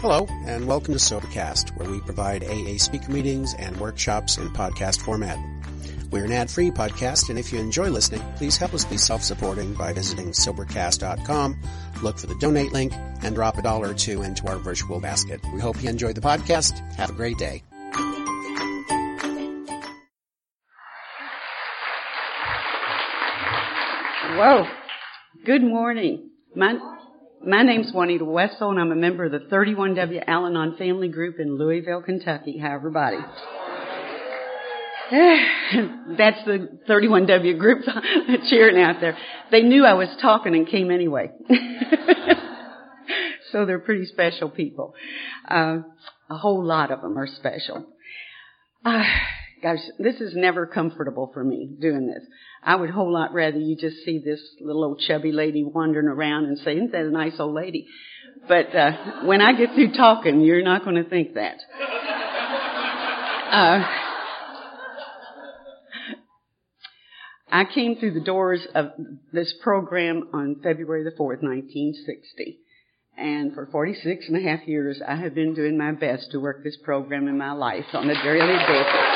Hello, and welcome to Sobercast, where we provide AA speaker meetings and workshops in podcast format. We're an ad-free podcast, and if you enjoy listening, please help us be self-supporting by visiting Sobercast.com, look for the donate link, and drop $1 or $2 into our virtual basket. We hope you enjoy the podcast. Have a great day. Whoa. Good morning. My name's Juanita Wessel, and I'm a member of the 31W Al-Anon family group in Louisville, Kentucky. Hi, everybody. That's the 31W group cheering out there. They knew I was talking and came anyway. So they're pretty special people. A whole lot of them are special. Gosh, this is never comfortable for me, doing this. I would a whole lot rather you just see this little old chubby lady wandering around and say, isn't that a nice old lady? But when I get through talking, you're not going to think that. I came through the doors of this program on February the 4th, 1960. And for 46 and a half years, I have been doing my best to work this program in my life on a daily basis.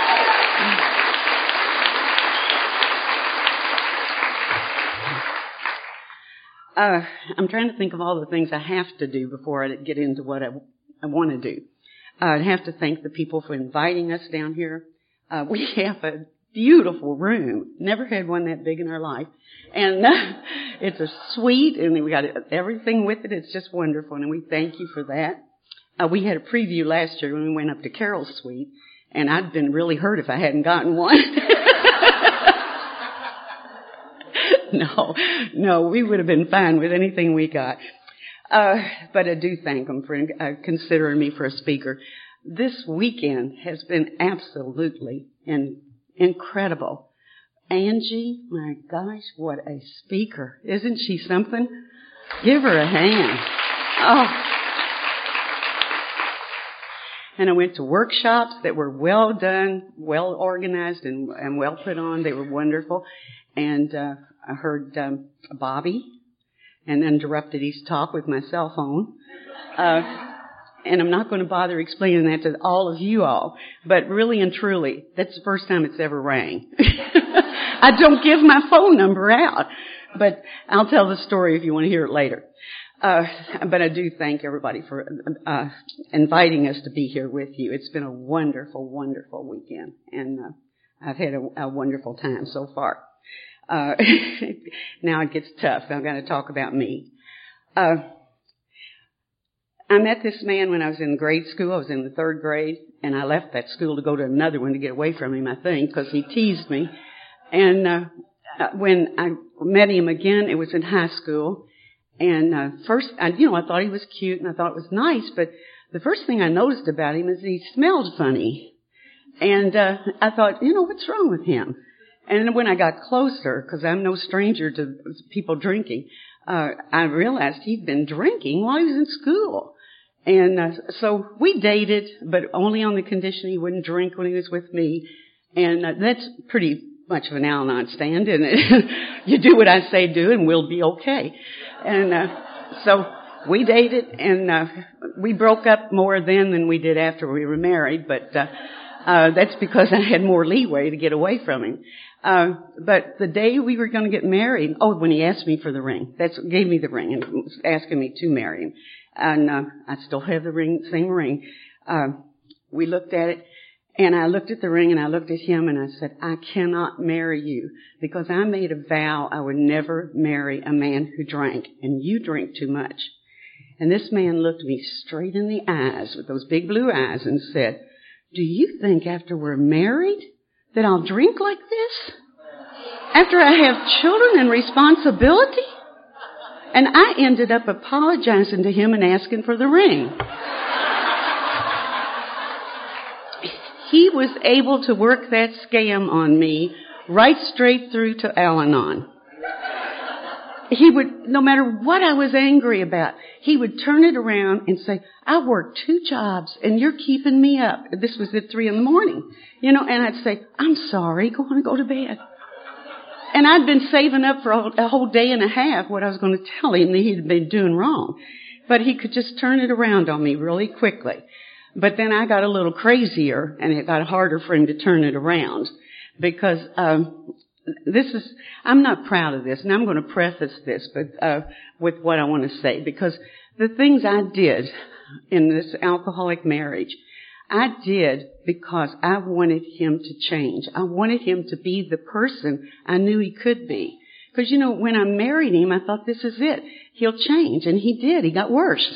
I'm trying to think of all the things I have to do before I get into what I want to do. I'd have to thank the people for inviting us down here. We have a beautiful room. Never had one that big in our life. And it's a suite, and we got everything with it. It's just wonderful, and we thank you for that. We had a preview last year when we went up to Carol's suite, and I'd been really hurt if I hadn't gotten one. No, we would have been fine with anything we got. But I do thank them for considering me for a speaker. This weekend has been absolutely incredible. Angie, my gosh, what a speaker. Isn't she something? Give her a hand. Oh. And I went to workshops that were well done, well organized, and well put on. They were wonderful. And I heard Bobby and interrupted his talk with my cell phone. And I'm not going to bother explaining that to all of you all. But really and truly, that's the first time it's ever rang. I don't give my phone number out. But I'll tell the story if you want to hear it later. But I do thank everybody for inviting us to be here with you. It's been a wonderful, wonderful weekend. And I've had a wonderful time so far. Now it gets tough. I'm going to talk about me. I met this man when I was in grade school. I was in the 3rd grade, and I left that school to go to another one to get away from him, I think, because he teased me. And when I met him again, it was in high school. And first, I thought he was cute, and I thought it was nice, but the first thing I noticed about him is he smelled funny. And I thought, what's wrong with him? And when I got closer, because I'm no stranger to people drinking, I realized he'd been drinking while he was in school. And so we dated, but only on the condition he wouldn't drink when he was with me. And that's pretty much of an Al-Anon stand, isn't it? You do what I say do, and we'll be okay. And so we dated, and we broke up more then than we did after we were married, but that's because I had more leeway to get away from him. But the day we were going to get married, when he asked me for the ring, gave me the ring and was asking me to marry him. And, I still have the same ring. We looked at it, and I looked at the ring and I looked at him and I said, I cannot marry you because I made a vow I would never marry a man who drank, and you drink too much. And this man looked me straight in the eyes with those big blue eyes and said, do you think after we're married that I'll drink like this? After I have children and responsibility? And I ended up apologizing to him and asking for the ring. He was able to work that scam on me right straight through to Al-Anon. He would, no matter what I was angry about, he would turn it around and say, I worked 2 jobs and you're keeping me up. This was at 3 a.m, and I'd say, I'm sorry, go on and go to bed. And I'd been saving up for a whole day and a half what I was going to tell him that he'd been doing wrong. But he could just turn it around on me really quickly. But then I got a little crazier, and it got harder for him to turn it around. Because I'm not proud of this, and I'm going to preface this with what I want to say. Because the things I did in this alcoholic marriage, I did because I wanted him to change. I wanted him to be the person I knew he could be. Because, when I married him, I thought, this is it. He'll change. And he did. He got worse.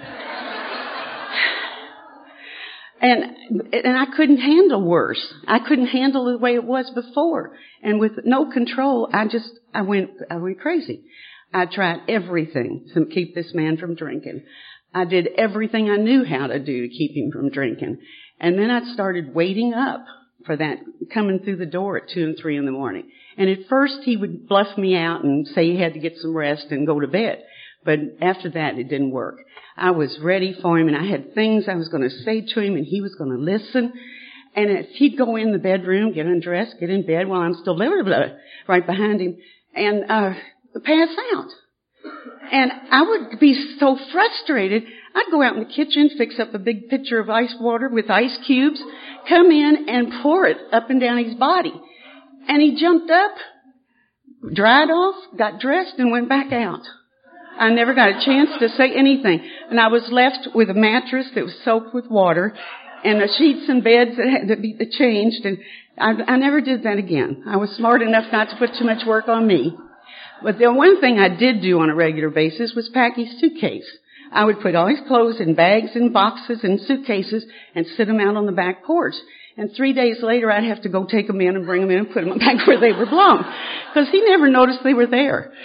And I couldn't handle worse. I couldn't handle the way it was before. And with no control, I went crazy. I tried everything to keep this man from drinking. I did everything I knew how to do to keep him from drinking. And then I started waiting up for that, coming through the door at 2 and 3 in the morning. And at first he would bluff me out and say he had to get some rest and go to bed. But after that, it didn't work. I was ready for him, and I had things I was going to say to him, and he was going to listen. And if he'd go in the bedroom, get undressed, get in bed while I'm still right behind him, and pass out. And I would be so frustrated. I'd go out in the kitchen, fix up a big pitcher of ice water with ice cubes, come in and pour it up and down his body. And he jumped up, dried off, got dressed, and went back out. I never got a chance to say anything. And I was left with a mattress that was soaked with water and the sheets and beds that had to be changed. And I never did that again. I was smart enough not to put too much work on me. But the one thing I did do on a regular basis was pack his suitcase. I would put all his clothes in bags and boxes and suitcases and sit them out on the back porch. And 3 days later, I'd have to go take them in and bring them in and put them back where they were belonged. Because he never noticed they were there.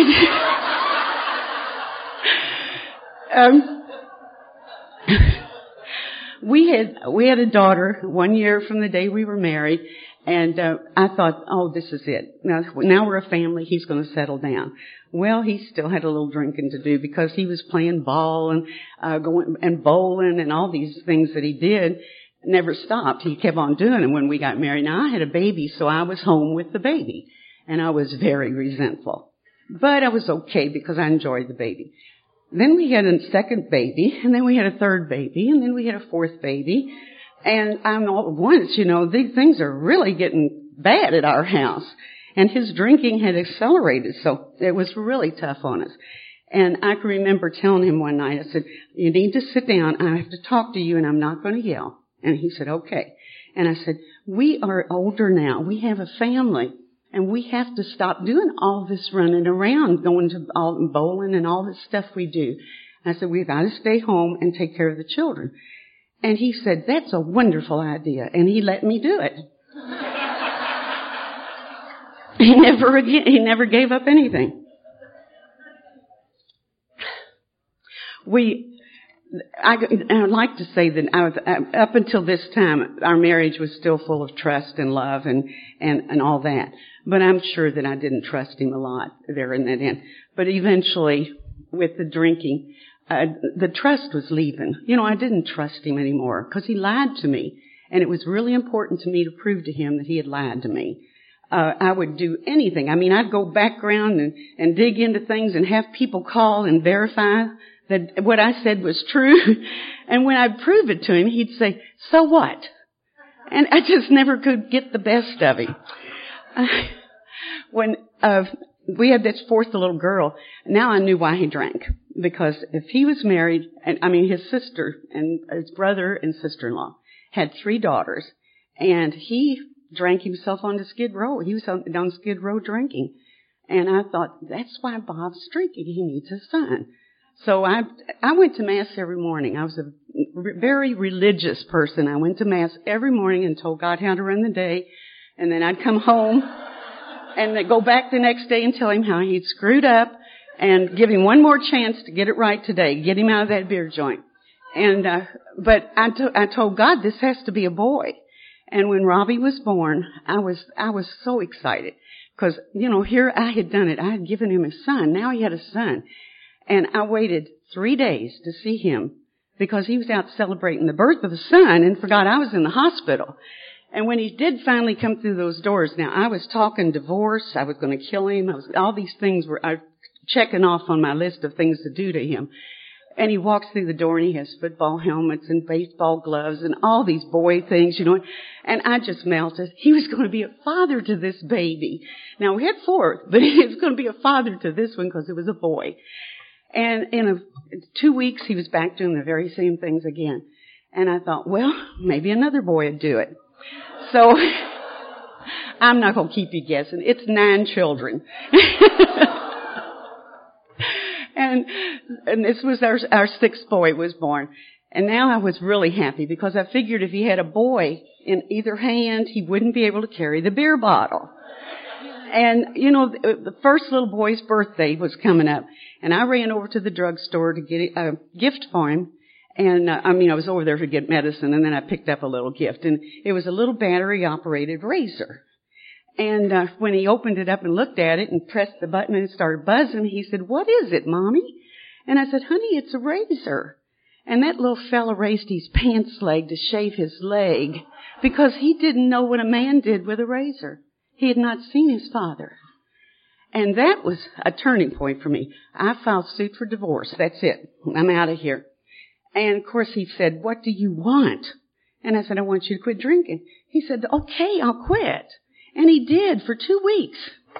We had a daughter 1 year from the day we were married, and I thought, oh, this is it. Now we're a family. He's going to settle down. Well, he still had a little drinking to do because he was playing ball and going and bowling and all these things that he did. Never stopped. He kept on doing it when we got married. Now I had a baby, so I was home with the baby, and I was very resentful. But I was okay because I enjoyed the baby. Then we had a second baby, and then we had a third baby, and then we had a fourth baby. And all at once, these things are really getting bad at our house. And his drinking had accelerated, so it was really tough on us. And I can remember telling him one night, I said, you need to sit down, I have to talk to you, and I'm not going to yell. And he said, okay. And I said, we are older now. We have a family. And we have to stop doing all this running around, going to all bowling and all this stuff we do. I said, we've got to stay home and take care of the children. And he said, that's a wonderful idea. And he let me do it. He never gave up anything. I'd like to say that up until this time, our marriage was still full of trust and love and all that. But I'm sure that I didn't trust him a lot there in that end. But eventually, with the drinking, the trust was leaving. I didn't trust him anymore because he lied to me. And it was really important to me to prove to him that he had lied to me. I would do anything. I mean, I'd go background and dig into things and have people call and verify that what I said was true. And when I'd prove it to him, he'd say, so what? And I just never could get the best of him. When we had this fourth little girl, now I knew why he drank. Because if he was married, his sister and his brother and sister-in-law had 3 daughters, and he drank himself onto Skid Row. He was on Skid Row drinking. And I thought, that's why Bob's drinking. He needs a son. So I went to Mass every morning. I was a very religious person. I went to Mass every morning and told God how to run the day. And then I'd come home and then go back the next day and tell him how he'd screwed up and give him one more chance to get it right today, get him out of that beer joint. And but I told God, this has to be a boy. And when Robbie was born, I was so excited because, here I had done it. I had given him a son. Now he had a son. And I waited 3 days to see him because he was out celebrating the birth of a son and forgot I was in the hospital. And when he did finally come through those doors, now I was talking divorce. I was going to kill him. All these things were checking off on my list of things to do to him. And he walks through the door and he has football helmets and baseball gloves and all these boy things, you know. And I just melted. He was going to be a father to this baby. Now, we had 4, but he was going to be a father to this one because it was a boy. And in 2 weeks, he was back doing the very same things again. And I thought, well, maybe another boy would do it. So I'm not going to keep you guessing. It's 9 children. And this was our 6th boy was born. And now I was really happy because I figured if he had a boy in either hand, he wouldn't be able to carry the beer bottle. And, you know, the first little boy's birthday was coming up. And I ran over to the drugstore to get a gift for him. And, I was over there to get medicine, and then I picked up a little gift. And it was a little battery-operated razor. And when he opened it up and looked at it and pressed the button and it started buzzing, he said, "What is it, Mommy?" And I said, "Honey, it's a razor." And that little fella raised his pants leg to shave his leg because he didn't know what a man did with a razor. He had not seen his father. And that was a turning point for me. I filed suit for divorce. That's it. I'm out of here. And, of course, he said, "What do you want?" And I said, "I want you to quit drinking." He said, "Okay, I'll quit." And he did for 2 weeks.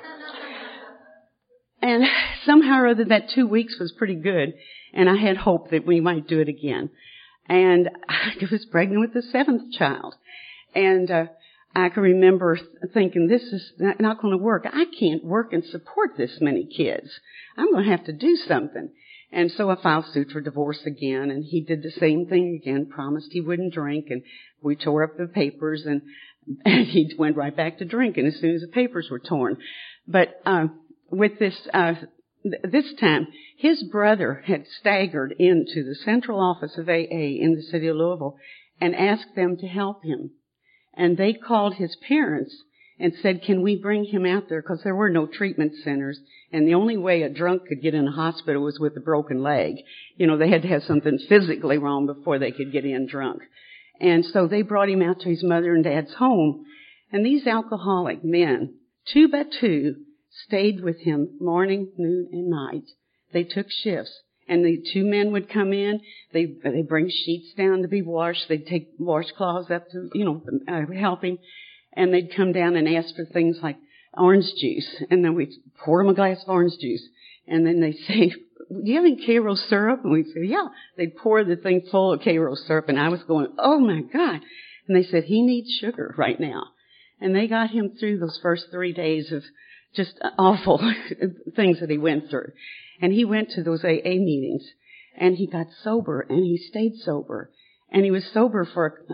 And somehow or other that 2 weeks was pretty good. And I had hope that we might do it again. And I was pregnant with the 7th child. And I can remember thinking, this is not going to work. I can't work and support this many kids. I'm going to have to do something. And so I filed suit for divorce again, and he did the same thing again, promised he wouldn't drink, and we tore up the papers, and he went right back to drinking as soon as the papers were torn. But with this time, his brother had staggered into the central office of AA in the city of Louisville and asked them to help him. And they called his parents and said, "Can we bring him out there?" Because there were no treatment centers. And the only way a drunk could get in a hospital was with a broken leg. You know, they had to have something physically wrong before they could get in drunk. And so they brought him out to his mother and dad's home. And these alcoholic men, 2 by 2, stayed with him morning, noon, and night. They took shifts. And the 2 men would come in. They bring sheets down to be washed. They'd take washcloths up to, help him. And they'd come down and ask for things like orange juice. And then we'd pour them a glass of orange juice. And then they'd say, "Do you have any Karo syrup?" And we'd say, "Yeah." They'd pour the thing full of Karo syrup. And I was going, "Oh, my God." And they said, "He needs sugar right now." And they got him through those first 3 days of just awful things that he went through. And he went to those AA meetings. And he got sober. And he stayed sober. And he was sober for,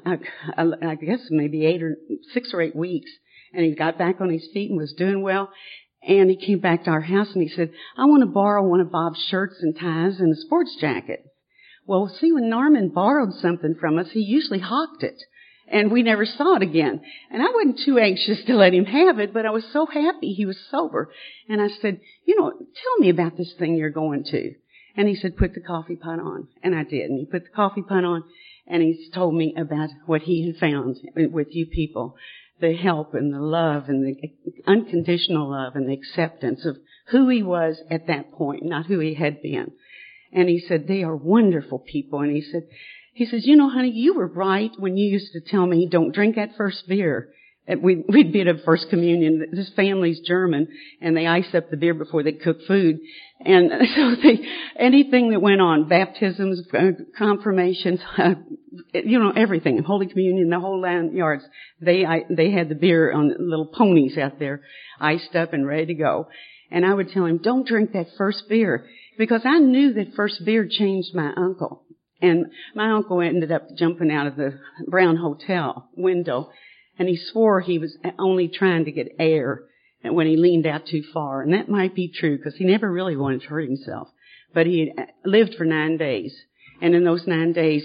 I guess, maybe 6 or 8 weeks. And he got back on his feet and was doing well. And he came back to our house and he said, "I want to borrow one of Bob's shirts and ties and a sports jacket." Well, see, when Norman borrowed something from us, he usually hawked it. And we never saw it again. And I wasn't too anxious to let him have it, but I was so happy he was sober. And I said, "Tell me about this thing you're going to." And he said, "Put the coffee pot on." And I did. And he put the coffee pot on. And he told me about what he had found with you people. The help and the love and the unconditional love and the acceptance of who he was at that point, not who he had been. And he said, "They are wonderful people." And he says, "Honey, you were right when you used to tell me don't drink that first beer." We'd be at a first communion. This family's German, and they ice up the beer before they cook food. And so anything that went on, baptisms, confirmations, everything, Holy Communion, the whole 9 yards, they had the beer on little ponies out there, iced up and ready to go. And I would tell him, "Don't drink that first beer," because I knew that first beer changed my uncle. And my uncle ended up jumping out of the Brown Hotel window. And he swore he was only trying to get air when he leaned out too far. And that might be true because he never really wanted to hurt himself. But he had lived for 9 days. And in those 9 days,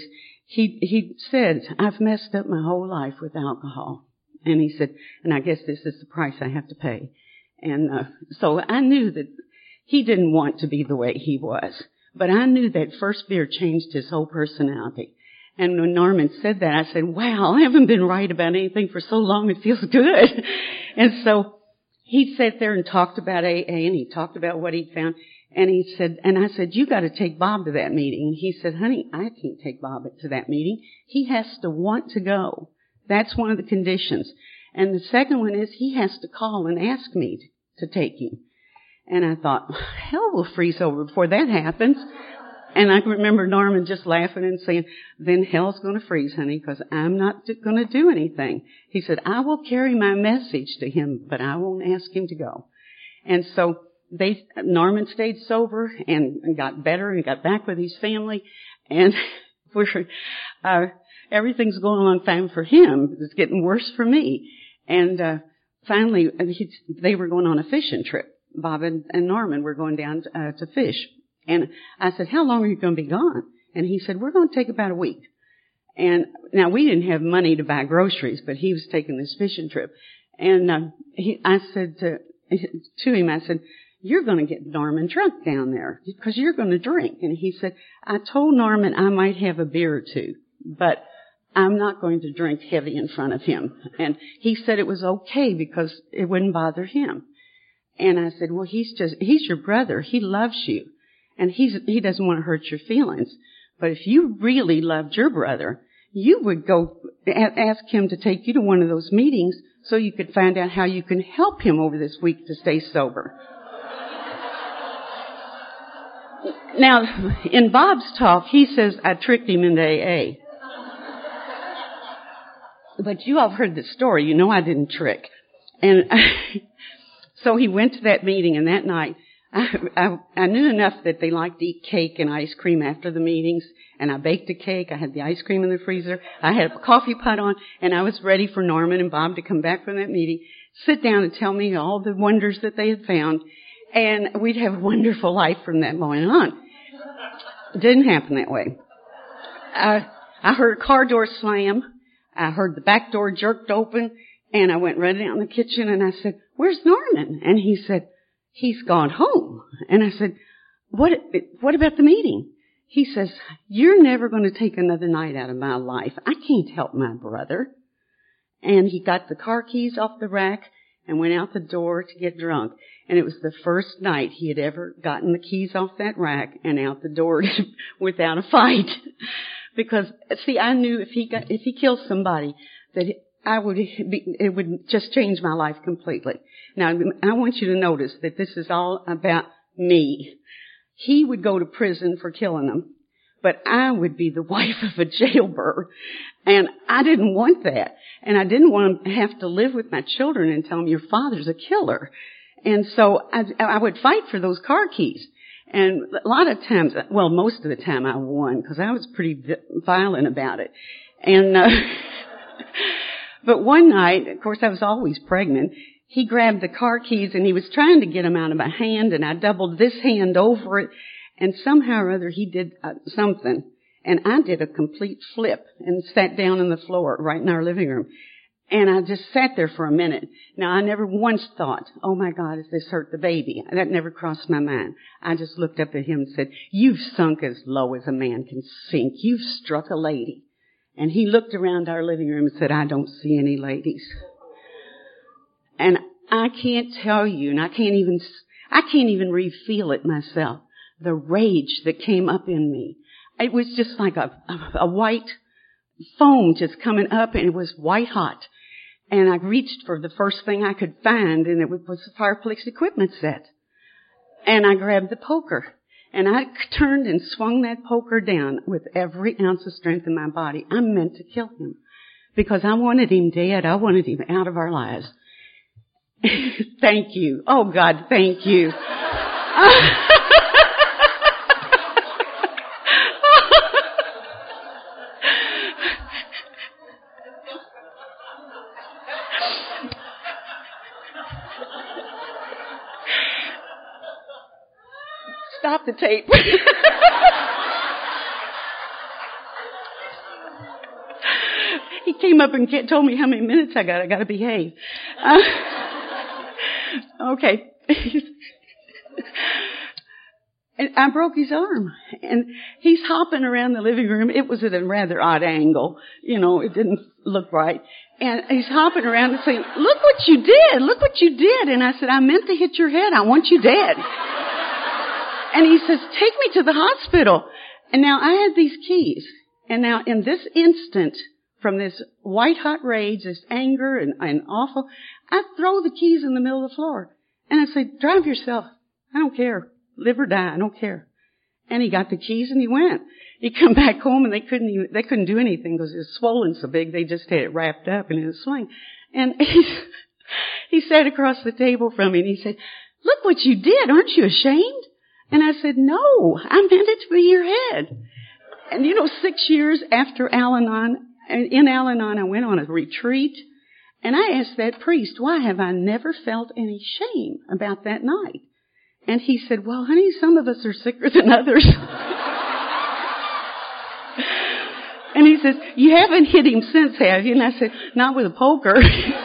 he said, "I've messed up my whole life with alcohol." And he said, "And I guess this is the price I have to pay." And so I knew that he didn't want to be the way he was. But I knew that first beer changed his whole personality. And when Norman said that, I said, "Wow, I haven't been right about anything for so long, it feels good." And so he sat there and talked about AA, and he talked about what he'd found. And he said, and I said, you got to take Bob to that meeting. And he said, honey, I can't take Bob to that meeting. He has to want to go. That's one of the conditions. And the second one is he has to call and ask me to take him. And I thought, hell will freeze over before that happens. And I remember Norman just laughing and saying, then hell's going to freeze, honey, because I'm not going to do anything. He said, I will carry my message to him, but I won't ask him to go. And so Norman stayed sober and got better and got back with his family. And everything's going along fine for him. It's getting worse for me. And finally, they were going on a fishing trip. Bob and Norman were going down to fish. And I said, how long are you going to be gone? And he said, we're going to take about a week. And now we didn't have money to buy groceries, but he was taking this fishing trip. And I said to him, I said, you're going to get Norman drunk down there because you're going to drink. And he said, I told Norman I might have a beer or two, but I'm not going to drink heavy in front of him. And he said it was okay because it wouldn't bother him. And I said, well, he's your brother. He loves you. And he doesn't want to hurt your feelings. But if you really loved your brother, you would go ask him to take you to one of those meetings so you could find out how you can help him over this week to stay sober. Now, in Bob's talk, he says I tricked him into AA. But you all heard the story. You know I didn't trick. And so he went to that meeting, and that night, I knew enough that they liked to eat cake and ice cream after the meetings, and I baked a cake. I had the ice cream in the freezer. I had a coffee pot on, and I was ready for Norman and Bob to come back from that meeting, sit down and tell me all the wonders that they had found, and we'd have a wonderful life from that moment on. It didn't happen that way. I heard a car door slam. I heard the back door jerked open, and I went right down in the kitchen, and I said, where's Norman? And he said, he's gone home. And I said, what about the meeting? He says, you're never going to take another night out of my life. I can't help my brother. And he got the car keys off the rack and went out the door to get drunk. And it was the first night he had ever gotten the keys off that rack and out the door without a fight. Because, see, I knew if he killed somebody, that it would just change my life completely. Now, I want you to notice that this is all about me. He would go to prison for killing them, but I would be the wife of a jailbird, and I didn't want that. And I didn't want to have to live with my children and tell them your father's a killer. And so I would fight for those car keys. And a lot of times, well, most of the time I won because I was pretty violent about it. And but one night, of course, I was always pregnant. He grabbed the car keys and he was trying to get them out of my hand, and I doubled this hand over it, and somehow or other he did something, and I did a complete flip and sat down on the floor right in our living room. And I just sat there for a minute. Now, I never once thought, oh my God, has this hurt the baby? That never crossed my mind. I just looked up at him and said, you've sunk as low as a man can sink. You've struck a lady. And he looked around our living room and said, I don't see any ladies. And I can't tell you, and I can't even re-feel it myself, the rage that came up in me. It was just like a white foam just coming up, and it was white hot. And I reached for the first thing I could find, and it was the fireplace equipment set. And I grabbed the poker. And I turned and swung that poker down with every ounce of strength in my body. I meant to kill him because I wanted him dead. I wanted him out of our lives. Thank you. Oh, God, thank you. Stop the tape. He came up and told me how many minutes I got. I got to behave. Okay. And I broke his arm, and he's hopping around the living room. It was at a rather odd angle. You know, it didn't look right. And he's hopping around and saying, look what you did, look what you did. And I said, I meant to hit your head, I want you dead. And he says, take me to the hospital. And now I had these keys. And now in this instant, from this white hot rage, this anger and awful, I throw the keys in the middle of the floor. And I say, drive yourself. I don't care. Live or die. I don't care. And he got the keys and he went. He come back home and they couldn't do anything because it was swollen so big. They just had it wrapped up in a sling. And he sat across the table from me and he said, look what you did. Aren't you ashamed? And I said, no, I meant it to be your head. And 6 years after Al-Anon, in Al-Anon, I went on a retreat and I asked that priest, why have I never felt any shame about that night? And he said, well, honey, some of us are sicker than others. And he says, you haven't hit him since, have you? And I said, not with a poker.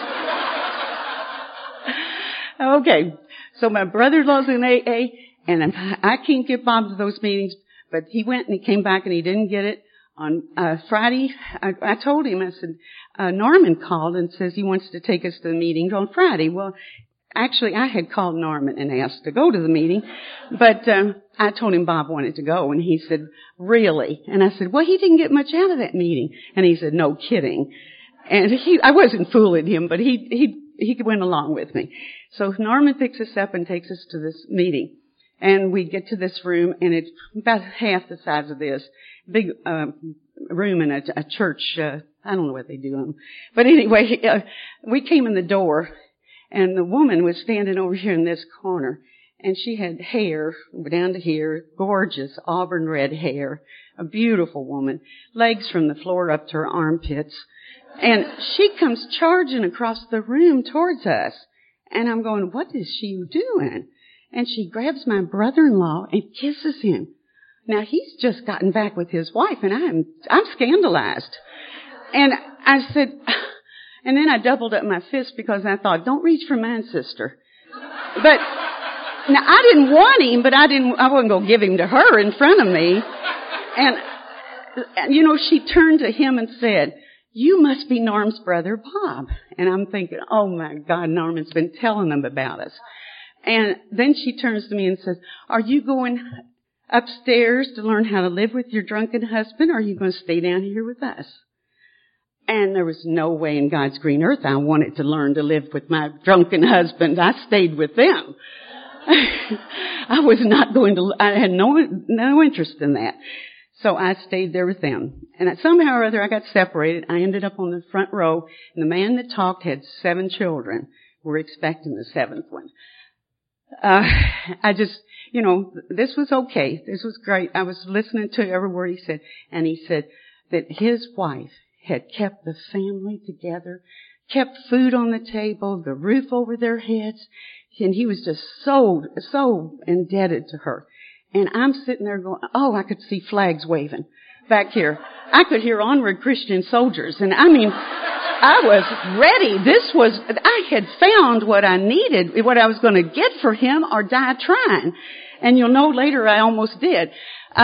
Okay. So my brother-in-law's in AA, and I can't get Bob to those meetings, but he went and he came back and he didn't get it. On Friday, I told him, I said, Norman called and says he wants to take us to the meeting on Friday. Well, actually, I had called Norman and asked to go to the meeting, but I told him Bob wanted to go, and he said, really? And I said, well, he didn't get much out of that meeting. And he said, no kidding. And I wasn't fooling him, but he went along with me. So Norman picks us up and takes us to this meeting. And we get to this room, and it's about half the size of this. Big room in a church. I don't know what they do. But anyway, we came in the door, and the woman was standing over here in this corner. And she had hair down to here, gorgeous auburn red hair, a beautiful woman, legs from the floor up to her armpits. And she comes charging across the room towards us. And I'm going, what is she doing? And she grabs my brother-in-law and kisses him. Now he's just gotten back with his wife and I'm scandalized. And I said, and then I doubled up my fist because I thought, don't reach for mine, sister. But now I didn't want him, but I wasn't going to give him to her in front of me. And she turned to him and said, you must be Norm's brother, Bob. And I'm thinking, oh my God, Norman's been telling them about us. And then she turns to me and says, are you going upstairs to learn how to live with your drunken husband, or are you going to stay down here with us? And there was no way in God's green earth I wanted to learn to live with my drunken husband. I stayed with them. I was not going to, I had no interest in that. So I stayed there with them. And somehow or other I got separated. I ended up on the front row, and the man that talked had 7 children. We're expecting the 7th one. I just, this was okay. This was great. I was listening to every word he said. And he said that his wife had kept the family together, kept food on the table, the roof over their heads. And he was just so indebted to her. And I'm sitting there going, oh, I could see flags waving back here. I could hear Onward Christian Soldiers. And I was ready. I had found what I needed, what I was going to get for him or die trying. And you'll know later I almost did.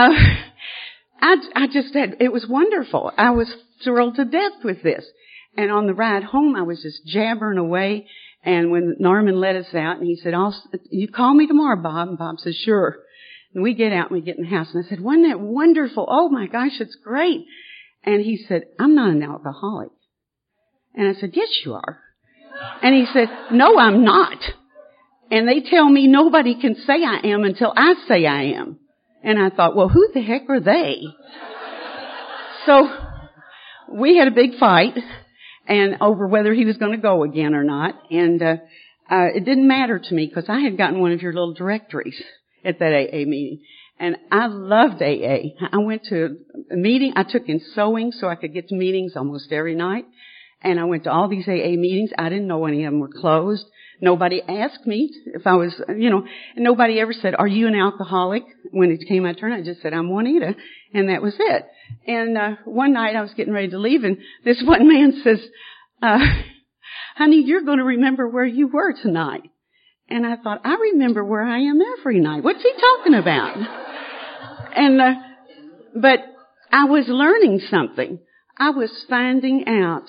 It was wonderful. I was thrilled to death with this. And on the ride home, I was just jabbering away. And when Norman let us out, and he said, you call me tomorrow, Bob? And Bob said, sure. And we get out and we get in the house. And I said, wasn't that wonderful? Oh my gosh, it's great. And he said, I'm not an alcoholic. And I said, yes, you are. And he said, no, I'm not. And they tell me nobody can say I am until I say I am. And I thought, well, who the heck are they? So we had a big fight and over whether he was going to go again or not. And it didn't matter to me because I had gotten one of your little directories at that AA meeting. And I loved AA. I went to a meeting. I took in sewing so I could get to meetings almost every night. And I went to all these AA meetings. I didn't know any of them were closed. Nobody asked me if I was, nobody ever said, are you an alcoholic? When it came my turn, I just said, I'm Juanita. And that was it. And one night I was getting ready to leave, and this one man says, honey, you're going to remember where you were tonight. And I thought, I remember where I am every night. What's he talking about? And but I was learning something. I was finding out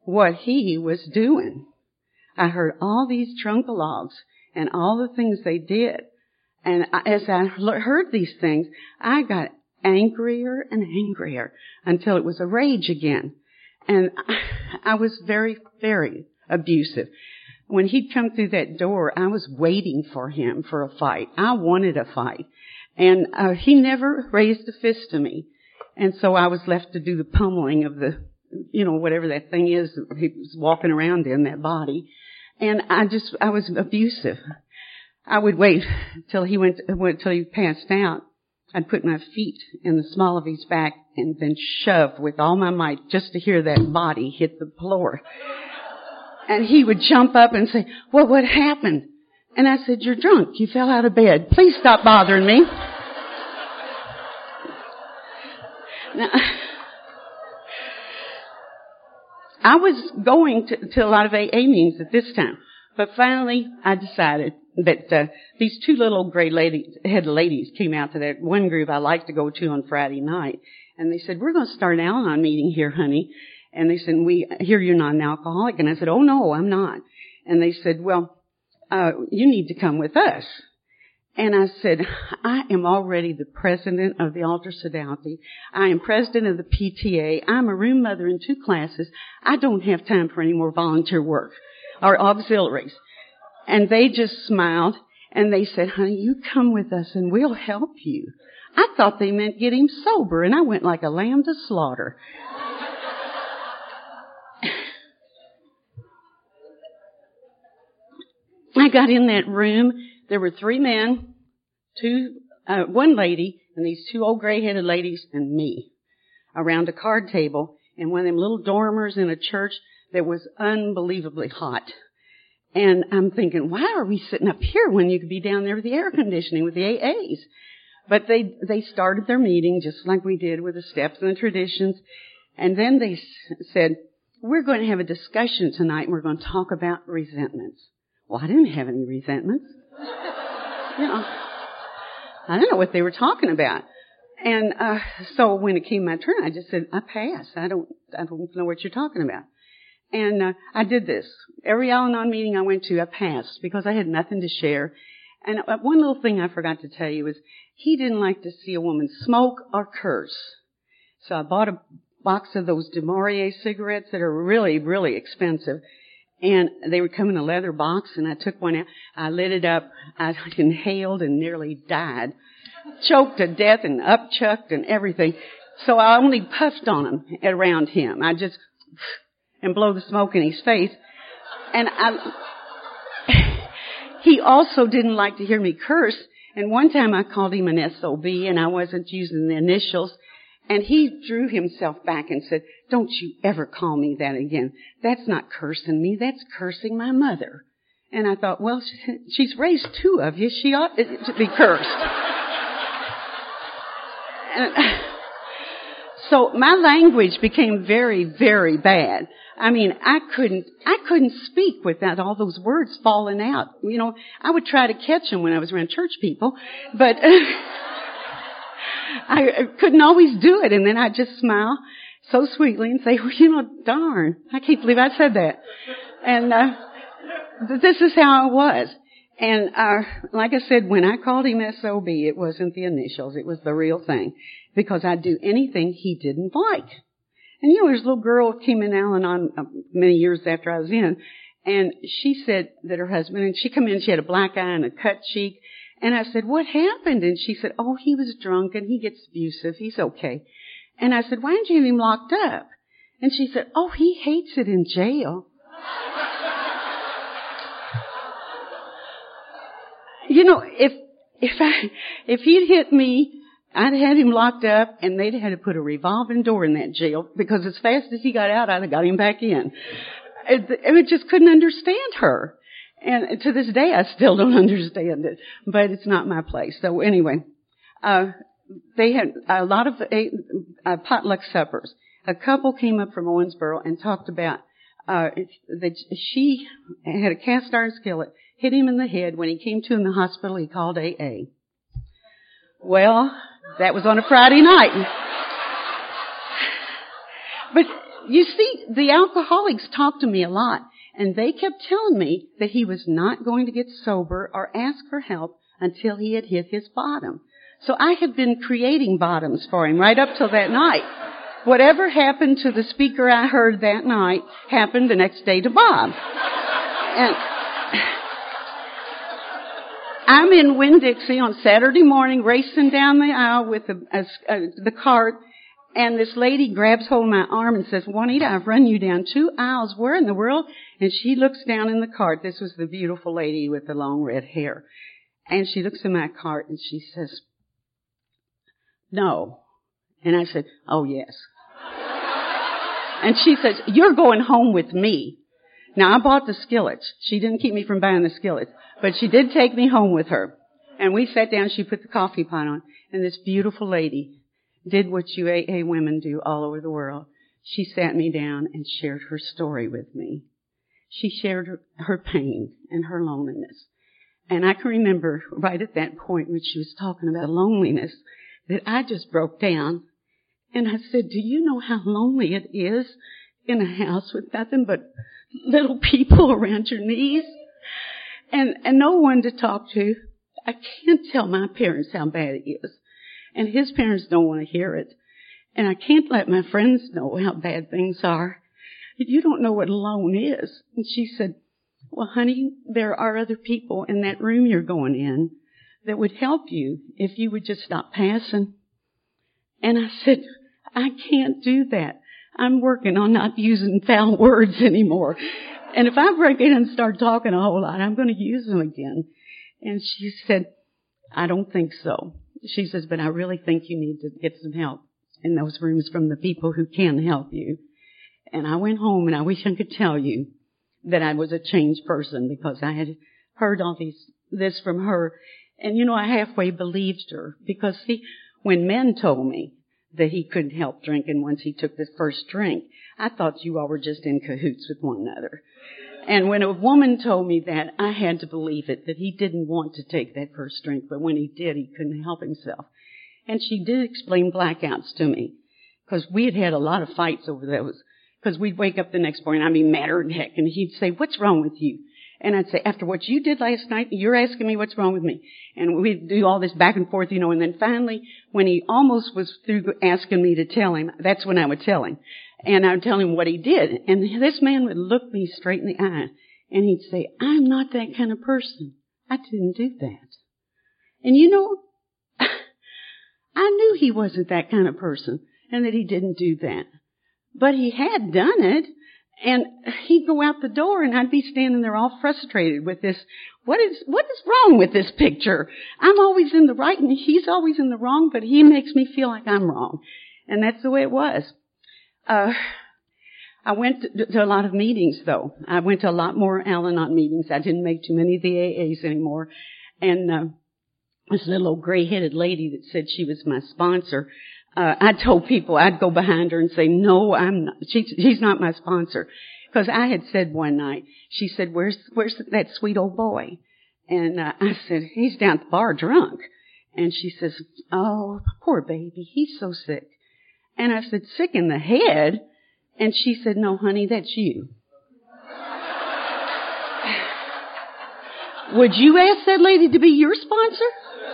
what he was doing. I heard all these drunkalogs and all the things they did. And as I heard these things, I got angrier and angrier until it was a rage again. And I was very, very abusive. When he'd come through that door, I was waiting for him for a fight. I wanted a fight. And he never raised a fist to me. And so I was left to do the pummeling of the, whatever that thing is that he was walking around in, that body. And I was abusive. I would wait till he passed out. I'd put my feet in the small of his back and then shove with all my might just to hear that body hit the floor. And he would jump up and say, "Well, what happened?" And I said, "You're drunk. You fell out of bed. Please stop bothering me." Now, I was going to a lot of AA meetings at this time, but finally I decided that these two little gray head ladies came out to that one group I like to go to on Friday night, and they said, "We're going to start an Al-Anon meeting here, honey." And they said, "We hear you're not an alcoholic." And I said, "Oh no, I'm not." And they said, "Well, you need to come with us." And I said, "I am already the president of the Altar Sodality. I am president of the PTA. I'm a room mother in 2 classes. I don't have time for any more volunteer work or auxiliaries." And they just smiled and they said, "Honey, you come with us and we'll help you." I thought they meant get him sober, and I went like a lamb to slaughter. I got in that room. There were 3 men, 1 lady, and these 2 old gray-headed ladies and me around a card table in one of them little dormers in a church that was unbelievably hot. And I'm thinking, why are we sitting up here when you could be down there with the air conditioning with the AAs? But they started their meeting just like we did with the steps and the traditions. And then they said, "We're going to have a discussion tonight and we're going to talk about resentments." Well, I didn't have any resentments. I didn't know what they were talking about. And so when it came my turn, I just said, "I pass. I don't know what you're talking about." And I did this. Every Al-Anon meeting I went to, I passed because I had nothing to share. And one little thing I forgot to tell you is he didn't like to see a woman smoke or curse. So I bought a box of those DeMaurier cigarettes that are really, really expensive. And they would come in a leather box, and I took one out. I lit it up. I inhaled and nearly died. Choked to death and upchucked and everything. So I only puffed on him around him. I just, and blow the smoke in his face. And he also didn't like to hear me curse. And one time I called him an SOB, and I wasn't using the initials. And he drew himself back and said, "Don't you ever call me that again. That's not cursing me. That's cursing my mother." And I thought, well, she's raised 2 of you. She ought to be cursed. And so my language became very, very bad. I mean, I couldn't speak without all those words falling out. I would try to catch them when I was around church people, but I couldn't always do it. And then I'd just smile so sweetly and say, "Well, darn, I can't believe I said that." And this is how I was. And like I said, when I called him SOB, it wasn't the initials. It was the real thing. Because I'd do anything he didn't like. And there's a little girl who came in Al-Anon many years after I was in. And she said that her husband, and she come in, she had a black eye and a cut cheek. And I said, "What happened?" And she said, "Oh, he was drunk and he gets abusive. He's okay." And I said, "Why didn't you have him locked up?" And she said, "Oh, he hates it in jail." If he'd hit me, I'd had him locked up and they'd had to put a revolving door in that jail because as fast as he got out, I'd have got him back in. I just couldn't understand her. And to this day, I still don't understand it, but it's not my place. So anyway, they had a lot of potluck suppers. A couple came up from Owensboro and talked about that she had a cast iron skillet, hit him in the head. When he came to in the hospital, he called AA. Well, that was on a Friday night. But You see, the alcoholics talked to me a lot, and they kept telling me that he was not going to get sober or ask for help until he had hit his bottom. So I had been creating bottoms for him right up till that night. Whatever happened to the speaker I heard that night happened the next day to Bob. And I'm in Winn-Dixie on Saturday morning, racing down the aisle with the cart, and this lady grabs hold of my arm and says, Juanita, I've run you down 2 aisles. Where in the world? And she looks down in the cart. This was the beautiful lady with the long red hair. And she looks in my cart and she says, no. And I said, oh, yes. And she says, you're going home with me. Now, I bought the skillets. She didn't keep me from buying the skillets, but she did take me home with her. And we sat down, she put the coffee pot on, and this beautiful lady did what you AA women do all over the world. She sat me down and shared her story with me. She shared her pain and her loneliness. And I can remember right at that point when she was talking about loneliness that I just broke down. And I said, do you know how lonely it is in a house with nothing but little people around your knees? And no one to talk to. I can't tell my parents how bad it is. And his parents don't want to hear it. And I can't let my friends know how bad things are. You don't know what alone is. And she said, well, honey, there are other people in that room you're going in that would help you if you would just stop passing. And I said, I can't do that. I'm working on not using foul words anymore. And if I break in and start talking a whole lot, I'm going to use them again. And she said, I don't think so. She says, but I really think you need to get some help in those rooms from the people who can help you. And I went home, and I wish I could tell you that I was a changed person because I had heard all this from her. And, you know, I halfway believed her because, see, when men told me that he couldn't help drinking once he took the first drink, I thought you all were just in cahoots with one another. And when a woman told me that, I had to believe it, that he didn't want to take that first drink, but when he did, he couldn't help himself. And she did explain blackouts to me, because we had a lot of fights over those, because we'd wake up the next morning, I'd be madder than heck, and he'd say, what's wrong with you? And I'd say, after what you did last night, you're asking me what's wrong with me. And we'd do all this back and forth, you know, and then finally, when he almost was through asking me to tell him, that's when I would tell him. And I would tell him what he did. And this man would look me straight in the eye, and he'd say, I'm not that kind of person. I didn't do that. And you know, I knew he wasn't that kind of person, and that he didn't do that. But he had done it. And he'd go out the door and I'd be standing there all frustrated with this. What is wrong with this picture? I'm always in the right and he's always in the wrong, but he makes me feel like I'm wrong. And that's the way it was. I went to a lot of meetings though. I went to a lot more Al-Anon meetings. I didn't make too many of the AAs anymore. And, this little old gray-headed lady that said she was my sponsor, I told people I'd go behind her and say, no, I'm not. She's not my sponsor. Because I had said one night, she said, where's that sweet old boy? And I said, he's down at the bar drunk. And she says, oh, poor baby, he's so sick. And I said, sick in the head? And she said, no, honey, that's you. Would you ask that lady to be your sponsor?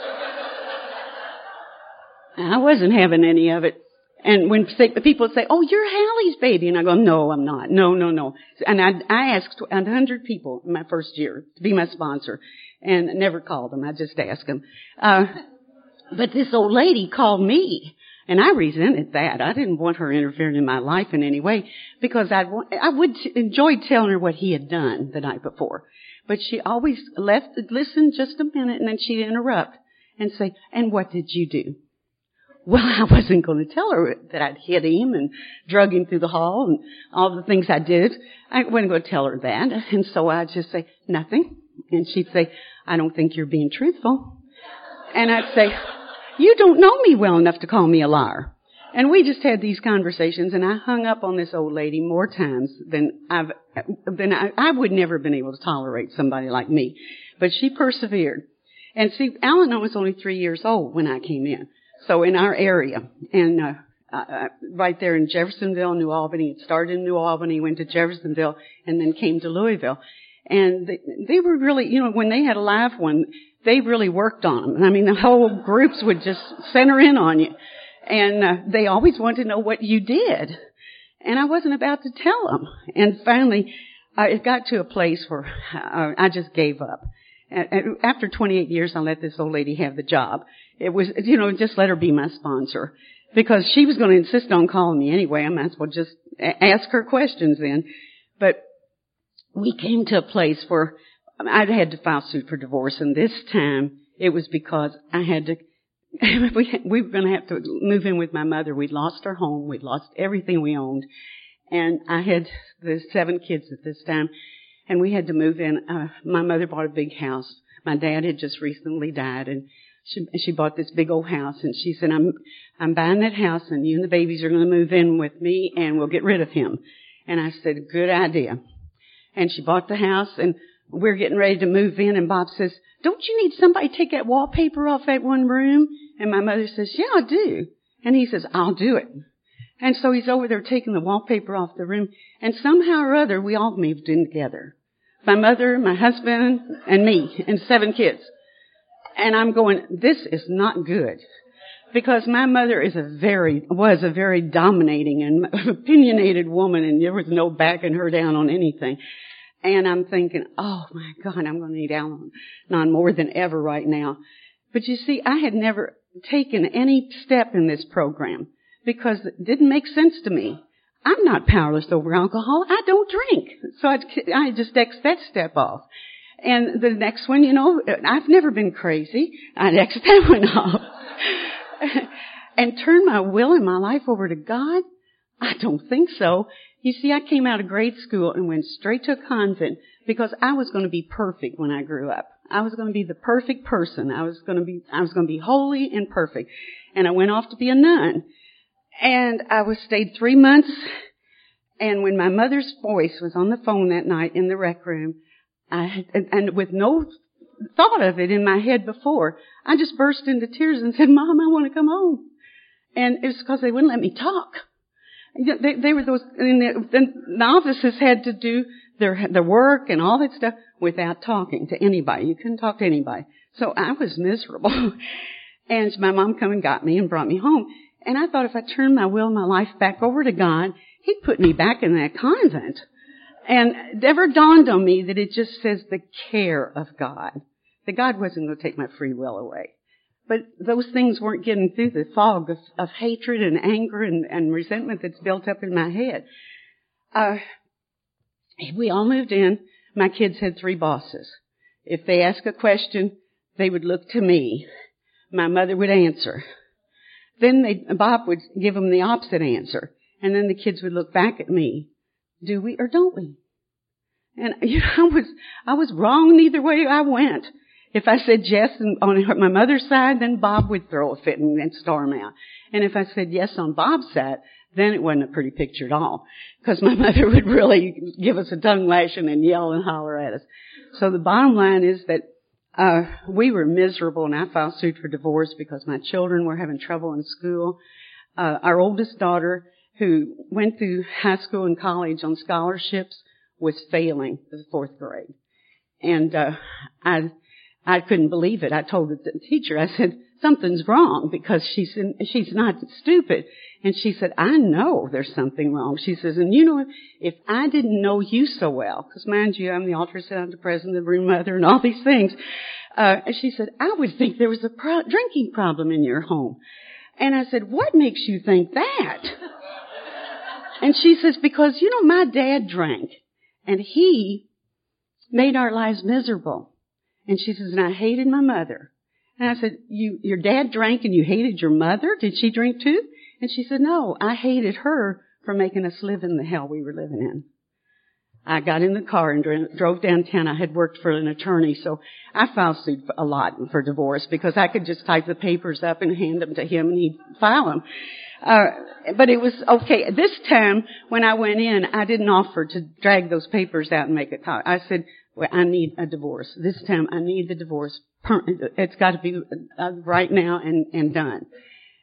I wasn't having any of it. And when people say, oh, you're Hallie's baby. And I go, no, I'm not. No. And I asked 100 people in my first year to be my sponsor and never called them. I just asked them. But this old lady called me and I resented that. I didn't want her interfering in my life in any way because I would enjoy telling her what he had done the night before. But she always listen just a minute and then she'd interrupt and say, and what did you do? Well, I wasn't going to tell her that I'd hit him and drug him through the hall and all the things I did. I wasn't going to tell her that. And so I'd just say, nothing. And she'd say, I don't think you're being truthful. And I'd say, you don't know me well enough to call me a liar. And we just had these conversations and I hung up on this old lady more times than I would never have been able to tolerate somebody like me. But she persevered. And see, Al-Anon was only 3 years old when I came in. So in our area, and right there in Jeffersonville, New Albany. It started in New Albany, went to Jeffersonville, and then came to Louisville. And they were really, when they had a live one, they really worked on them. I mean, the whole groups would just center in on you. And they always wanted to know what you did. And I wasn't about to tell them. And finally, it got to a place where I just gave up. And after 28 years, I let this old lady have the job. It was, just let her be my sponsor. Because she was going to insist on calling me anyway. I might as well just ask her questions then. But we came to a place where I had to file suit for divorce. And this time, it was because I had to, we were going to have to move in with my mother. We'd lost our home. We'd lost everything we owned. And I had the 7 kids at this time. And we had to move in. My mother bought a big house. My dad had just recently died. And she bought this big old house. And she said, I'm buying that house and you and the babies are going to move in with me and we'll get rid of him. And I said, good idea. And she bought the house and we're getting ready to move in. And Bob says, don't you need somebody to take that wallpaper off that one room? And my mother says, yeah, I do. And he says, I'll do it. And so he's over there taking the wallpaper off the room. And somehow or other, we all moved in together. My mother, my husband, and me, and 7 kids. And I'm going, this is not good. Because my mother was a very dominating and opinionated woman, and there was no backing her down on anything. And I'm thinking, oh my God, I'm going to need Al-Anon more than ever right now. But you see, I had never taken any step in this program because it didn't make sense to me. I'm not powerless over alcohol. I don't drink. So I just X that step off. And the next one, I've never been crazy. I X that one off. And turn my will and my life over to God? I don't think so. You see, I came out of grade school and went straight to a convent because I was going to be perfect when I grew up. I was going to be the perfect person. I was going to be holy and perfect. And I went off to be a nun. And I stayed 3 months. And when my mother's voice was on the phone that night in the rec room, and with no thought of it in my head before, I just burst into tears and said, Mom, I want to come home. And it's because they wouldn't let me talk. They were those, and the novices had to do their work and all that stuff without talking to anybody. You couldn't talk to anybody. So I was miserable. And my mom came and got me and brought me home. And I thought if I turned my will and my life back over to God, He'd put me back in that convent. And it never dawned on me that it just says the care of God. That God wasn't going to take my free will away. But those things weren't getting through the fog of hatred and anger and resentment that's built up in my head. We all moved in. My kids had 3 bosses. If they asked a question, they would look to me. My mother would answer. Then Bob would give them the opposite answer. And then the kids would look back at me. Do we or don't we? And I was wrong either way I went. If I said yes on my mother's side, then Bob would throw a fit and storm out. And if I said yes on Bob's side, then it wasn't a pretty picture at all. Because my mother would really give us a tongue lashing and yell and holler at us. So the bottom line is that we were miserable, and I filed suit for divorce because my children were having trouble in school. Our oldest daughter, who went through high school and college on scholarships, was failing the 4th grade. And I couldn't believe it. I told the teacher, I said, something's wrong, because she's not stupid. And she said, I know there's something wrong. She says, and if I didn't know you so well, because mind you, I'm the ultrasound president, the room mother, and all these things, she said, I would think there was a drinking problem in your home. And I said, what makes you think that? And she says, because, my dad drank, and he made our lives miserable. And she says, and I hated my mother. And I said, your dad drank and you hated your mother? Did she drink too? And she said, no, I hated her for making us live in the hell we were living in. I got in the car and drove downtown. I had worked for an attorney, so I filed suit a lot for divorce because I could just type the papers up and hand them to him and he'd file them. But it was okay. This time, when I went in, I didn't offer to drag those papers out and make a copy. I said, well, I need a divorce. This time, I need the divorce. It's got to be right now and done.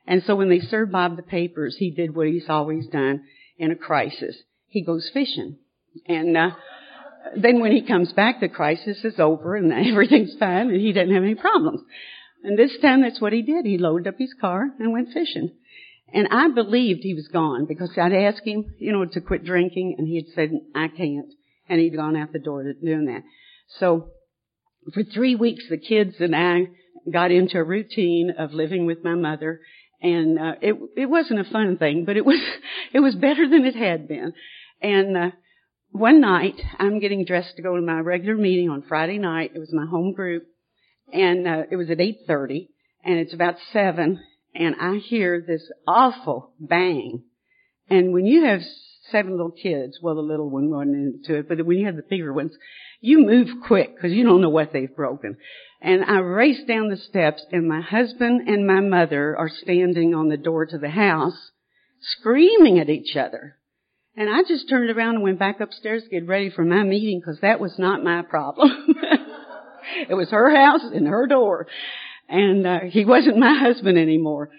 And so when they served Bob the papers, he did what he's always done in a crisis. He goes fishing. And then when he comes back, the crisis is over and everything's fine and he doesn't have any problems. And this time that's what he did. He loaded up his car and went fishing. And I believed he was gone because I'd asked him, to quit drinking, and he had said, I can't. And he'd gone out the door doing that. So for 3 weeks, the kids and I got into a routine of living with my mother. And it wasn't a fun thing, but it was better than it had been. And one night, I'm getting dressed to go to my regular meeting on Friday night. It was my home group, and it was at 8:30, and it's about 7, and I hear this awful bang. And when you have 7 little kids, well, the little one wasn't into it, but when you have the bigger ones, you move quick because you don't know what they've broken. And I raced down the steps, and my husband and my mother are standing on the door to the house, screaming at each other. And I just turned around and went back upstairs to get ready for my meeting because that was not my problem. It was her house and her door. And he wasn't my husband anymore.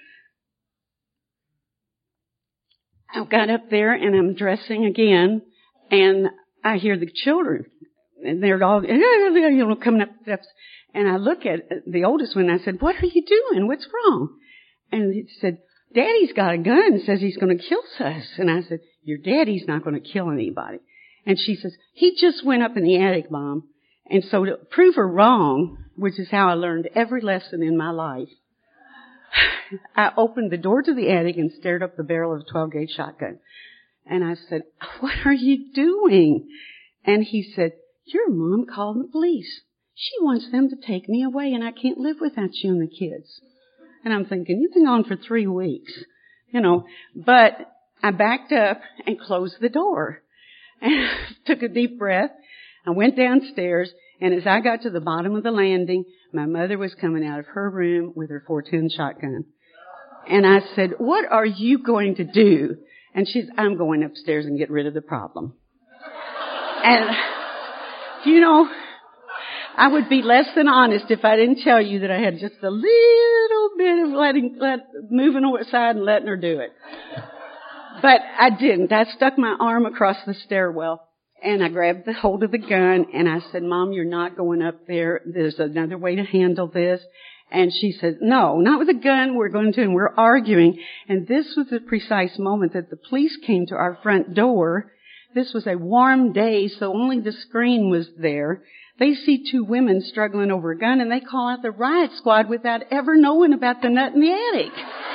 I got up there and I'm dressing again, and I hear the children. And they're all, coming up the steps. And I look at the oldest one and I said, what are you doing? What's wrong? And he said, Daddy's got a gun and says he's going to kill us. And I said, your daddy's not going to kill anybody. And she says, he just went up in the attic, Mom. And so to prove her wrong, which is how I learned every lesson in my life, I opened the door to the attic and stared up the barrel of a 12-gauge shotgun. And I said, what are you doing? And he said, your mom called the police. She wants them to take me away, and I can't live without you and the kids. And I'm thinking, you've been gone for 3 weeks, But I backed up and closed the door and took a deep breath. I went downstairs, and as I got to the bottom of the landing, my mother was coming out of her room with her .410 shotgun. And I said, what are you going to do? And she said, I'm going upstairs and get rid of the problem. And, I would be less than honest if I didn't tell you that I had just a little bit of moving aside and letting her do it. But I didn't. I stuck my arm across the stairwell and I grabbed the hold of the gun and I said, Mom, you're not going up there. There's another way to handle this. And she said, no, not with a gun. We're going to, and we're arguing. And this was the precise moment that the police came to our front door. This was a warm day, so only the screen was there. They see 2 women struggling over a gun, and they call out the riot squad without ever knowing about the nut in the attic.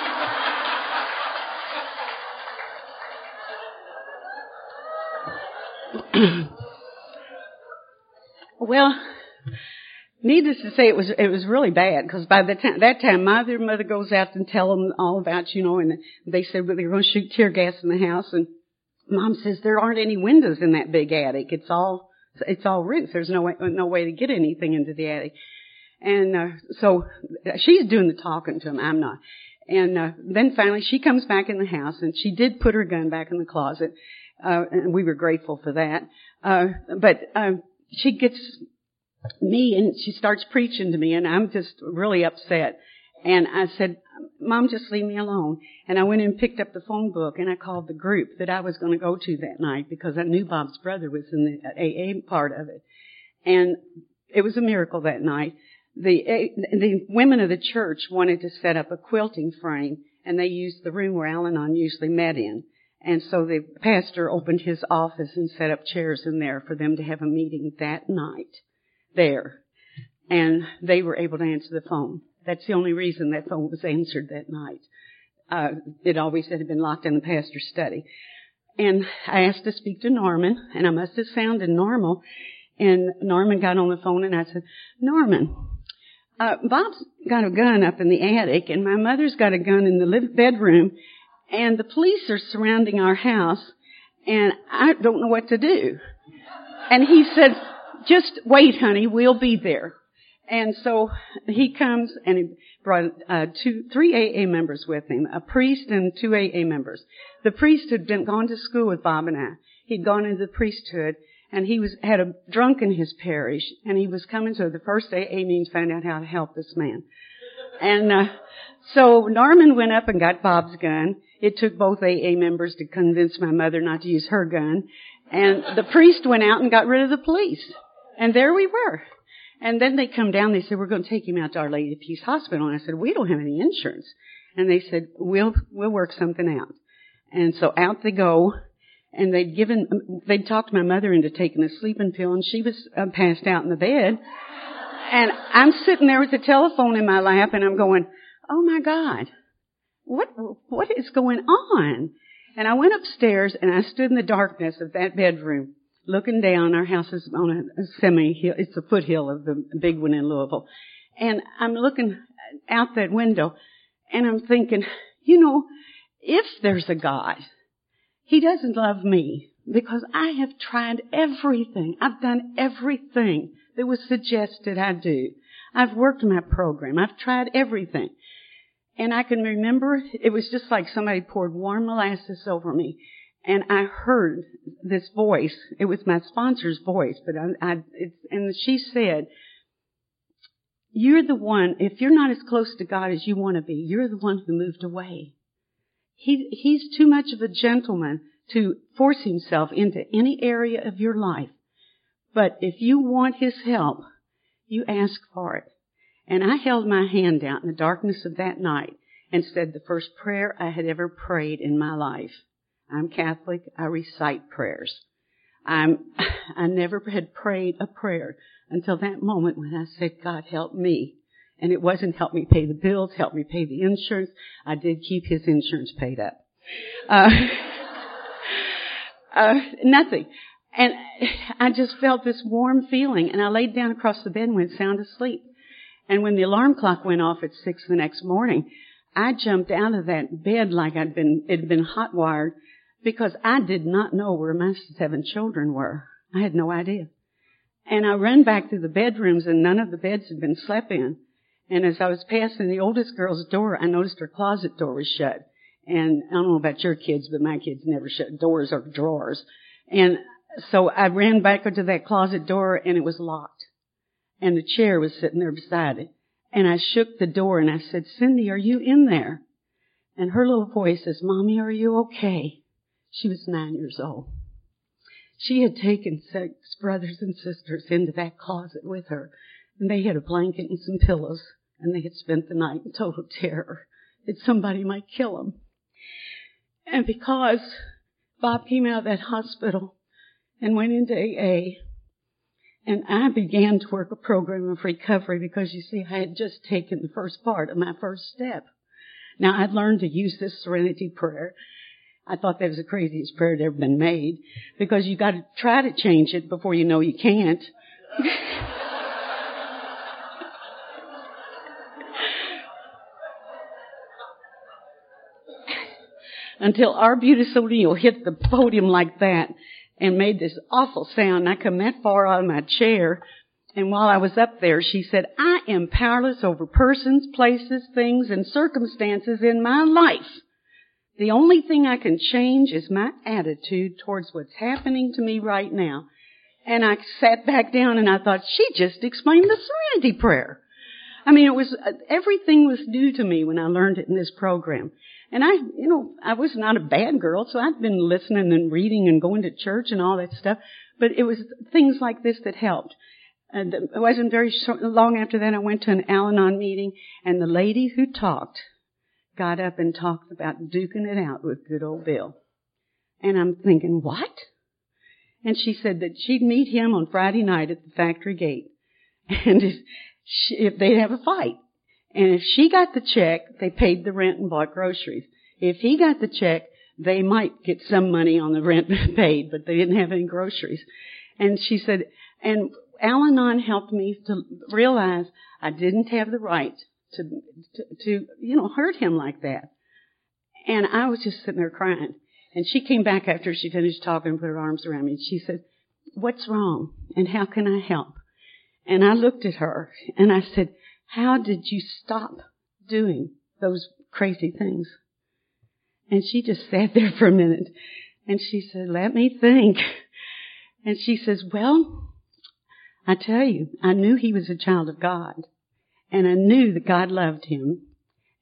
Well, needless to say, it was really bad because by that time, my other mother goes out and tell them all about, and they said well, they were going to shoot tear gas in the house, and Mom says there aren't any windows in that big attic. It's all roof. There's no way to get anything into the attic. And so she's doing the talking to him. I'm not. And then finally she comes back in the house, and she did put her gun back in the closet. And we were grateful for that. But she gets me and she starts preaching to me, and I'm just really upset. And I said, Mom, just leave me alone. And I went and picked up the phone book and I called the group that I was going to go to that night because I knew Bob's brother was in the AA part of it. And it was a miracle that night. The women of the church wanted to set up a quilting frame, and they used the room where Al-Anon usually met in. And so the pastor opened his office and set up chairs in there for them to have a meeting that night there. And they were able to answer the phone. That's the only reason that phone was answered that night. It always had been locked in the pastor's study. And I asked to speak to Norman, and I must have sounded normal. And Norman got on the phone, and I said, Norman, Bob's got a gun up in the attic, and my mother's got a gun in the bedroom, and the police are surrounding our house, and I don't know what to do. And he said, just wait, honey, we'll be there. And so he comes and he brought 3 AA members with him, a priest and 2 AA members. The priest had gone to school with Bob and I. He'd gone into the priesthood, and he had a drunk in his parish, and he was coming to the first AA meeting to find out how to help this man. And So Norman went up and got Bob's gun. It took both AA members to convince my mother not to use her gun. And the priest went out and got rid of the police. And there we were. And then they come down, they said, we're going to take him out to Our Lady of Peace Hospital. And I said, we don't have any insurance. And they said, we'll work something out. And so out they go. And they'd talked my mother into taking a sleeping pill, and she was passed out in the bed. And I'm sitting there with the telephone in my lap, and I'm going, oh my God, what is going on? And I went upstairs, and I stood in the darkness of that bedroom, looking down. Our house is on a semi-hill. It's a foothill of the big one in Louisville. And I'm looking out that window, and I'm thinking, if there's a God, He doesn't love me, because I have tried everything. I've done everything that was suggested I do. I've worked my program. I've tried everything. And I can remember it was just like somebody poured warm molasses over me. And I heard this voice. It was my sponsor's voice, but and she said, you're the one, if you're not as close to God as you want to be, you're the one who moved away. He's too much of a gentleman to force himself into any area of your life. But if you want His help, you ask for it. And I held my hand out in the darkness of that night and said the first prayer I had ever prayed in my life. I'm Catholic. I recite prayers. I never had prayed a prayer until that moment when I said, God, help me. And it wasn't help me pay the bills, help me pay the insurance. I did keep his insurance paid up. Nothing. And I just felt this warm feeling, and I laid down across the bed and went sound asleep. And when the alarm clock went off at 6 the next morning, I jumped out of that bed like it had been hot wired, because I did not know where my 7 children were. I had no idea. And I ran back through the bedrooms, and none of the beds had been slept in. And as I was passing the oldest girl's door, I noticed her closet door was shut. And I don't know about your kids, but my kids never shut doors or drawers. And so I ran back into that closet door, and it was locked. And the chair was sitting there beside it. And I shook the door, and I said, Cindy, are you in there? And her little voice says, Mommy, are you okay? She was 9 years old. She had taken 6 brothers and sisters into that closet with her. And they had a blanket and some pillows. And they had spent the night in total terror that somebody might kill them. And because Bob came out of that hospital and went into AA, and I began to work a program of recovery, because, you see, I had just taken the first part of my first step. Now, I'd learned to use this serenity prayer. I thought that was the craziest prayer that ever been made, because you got to try to change it before you know you can't. Until our beautiful Neil hit the podium like that and made this awful sound. I come that far out of my chair, and while I was up there, she said, I am powerless over persons, places, things, and circumstances in my life. The only thing I can change is my attitude towards what's happening to me right now. And I sat back down, and I thought, she just explained the serenity prayer. I mean, it was, everything was new to me when I learned it in this program. And I was not a bad girl, so I'd been listening and reading and going to church and all that stuff. But it was things like this that helped. And it wasn't very long after that I went to an Al-Anon meeting, and the lady who talked got up and talked about duking it out with good old Bill. And I'm thinking, what? And she said that she'd meet him on Friday night at the factory gate. And if they'd have a fight. And if she got the check, they paid the rent and bought groceries. If he got the check, they might get some money on the rent paid, but they didn't have any groceries. And she said, and Al-Anon helped me to realize I didn't have the right to hurt him like that. And I was just sitting there crying. And she came back after she finished talking and put her arms around me. And she said, what's wrong? And how can I help? And I looked at her and I said, how did you stop doing those crazy things? And she just sat there for a minute. And she said, let me think. And she says, well, I tell you, I knew he was a child of God. And I knew that God loved him.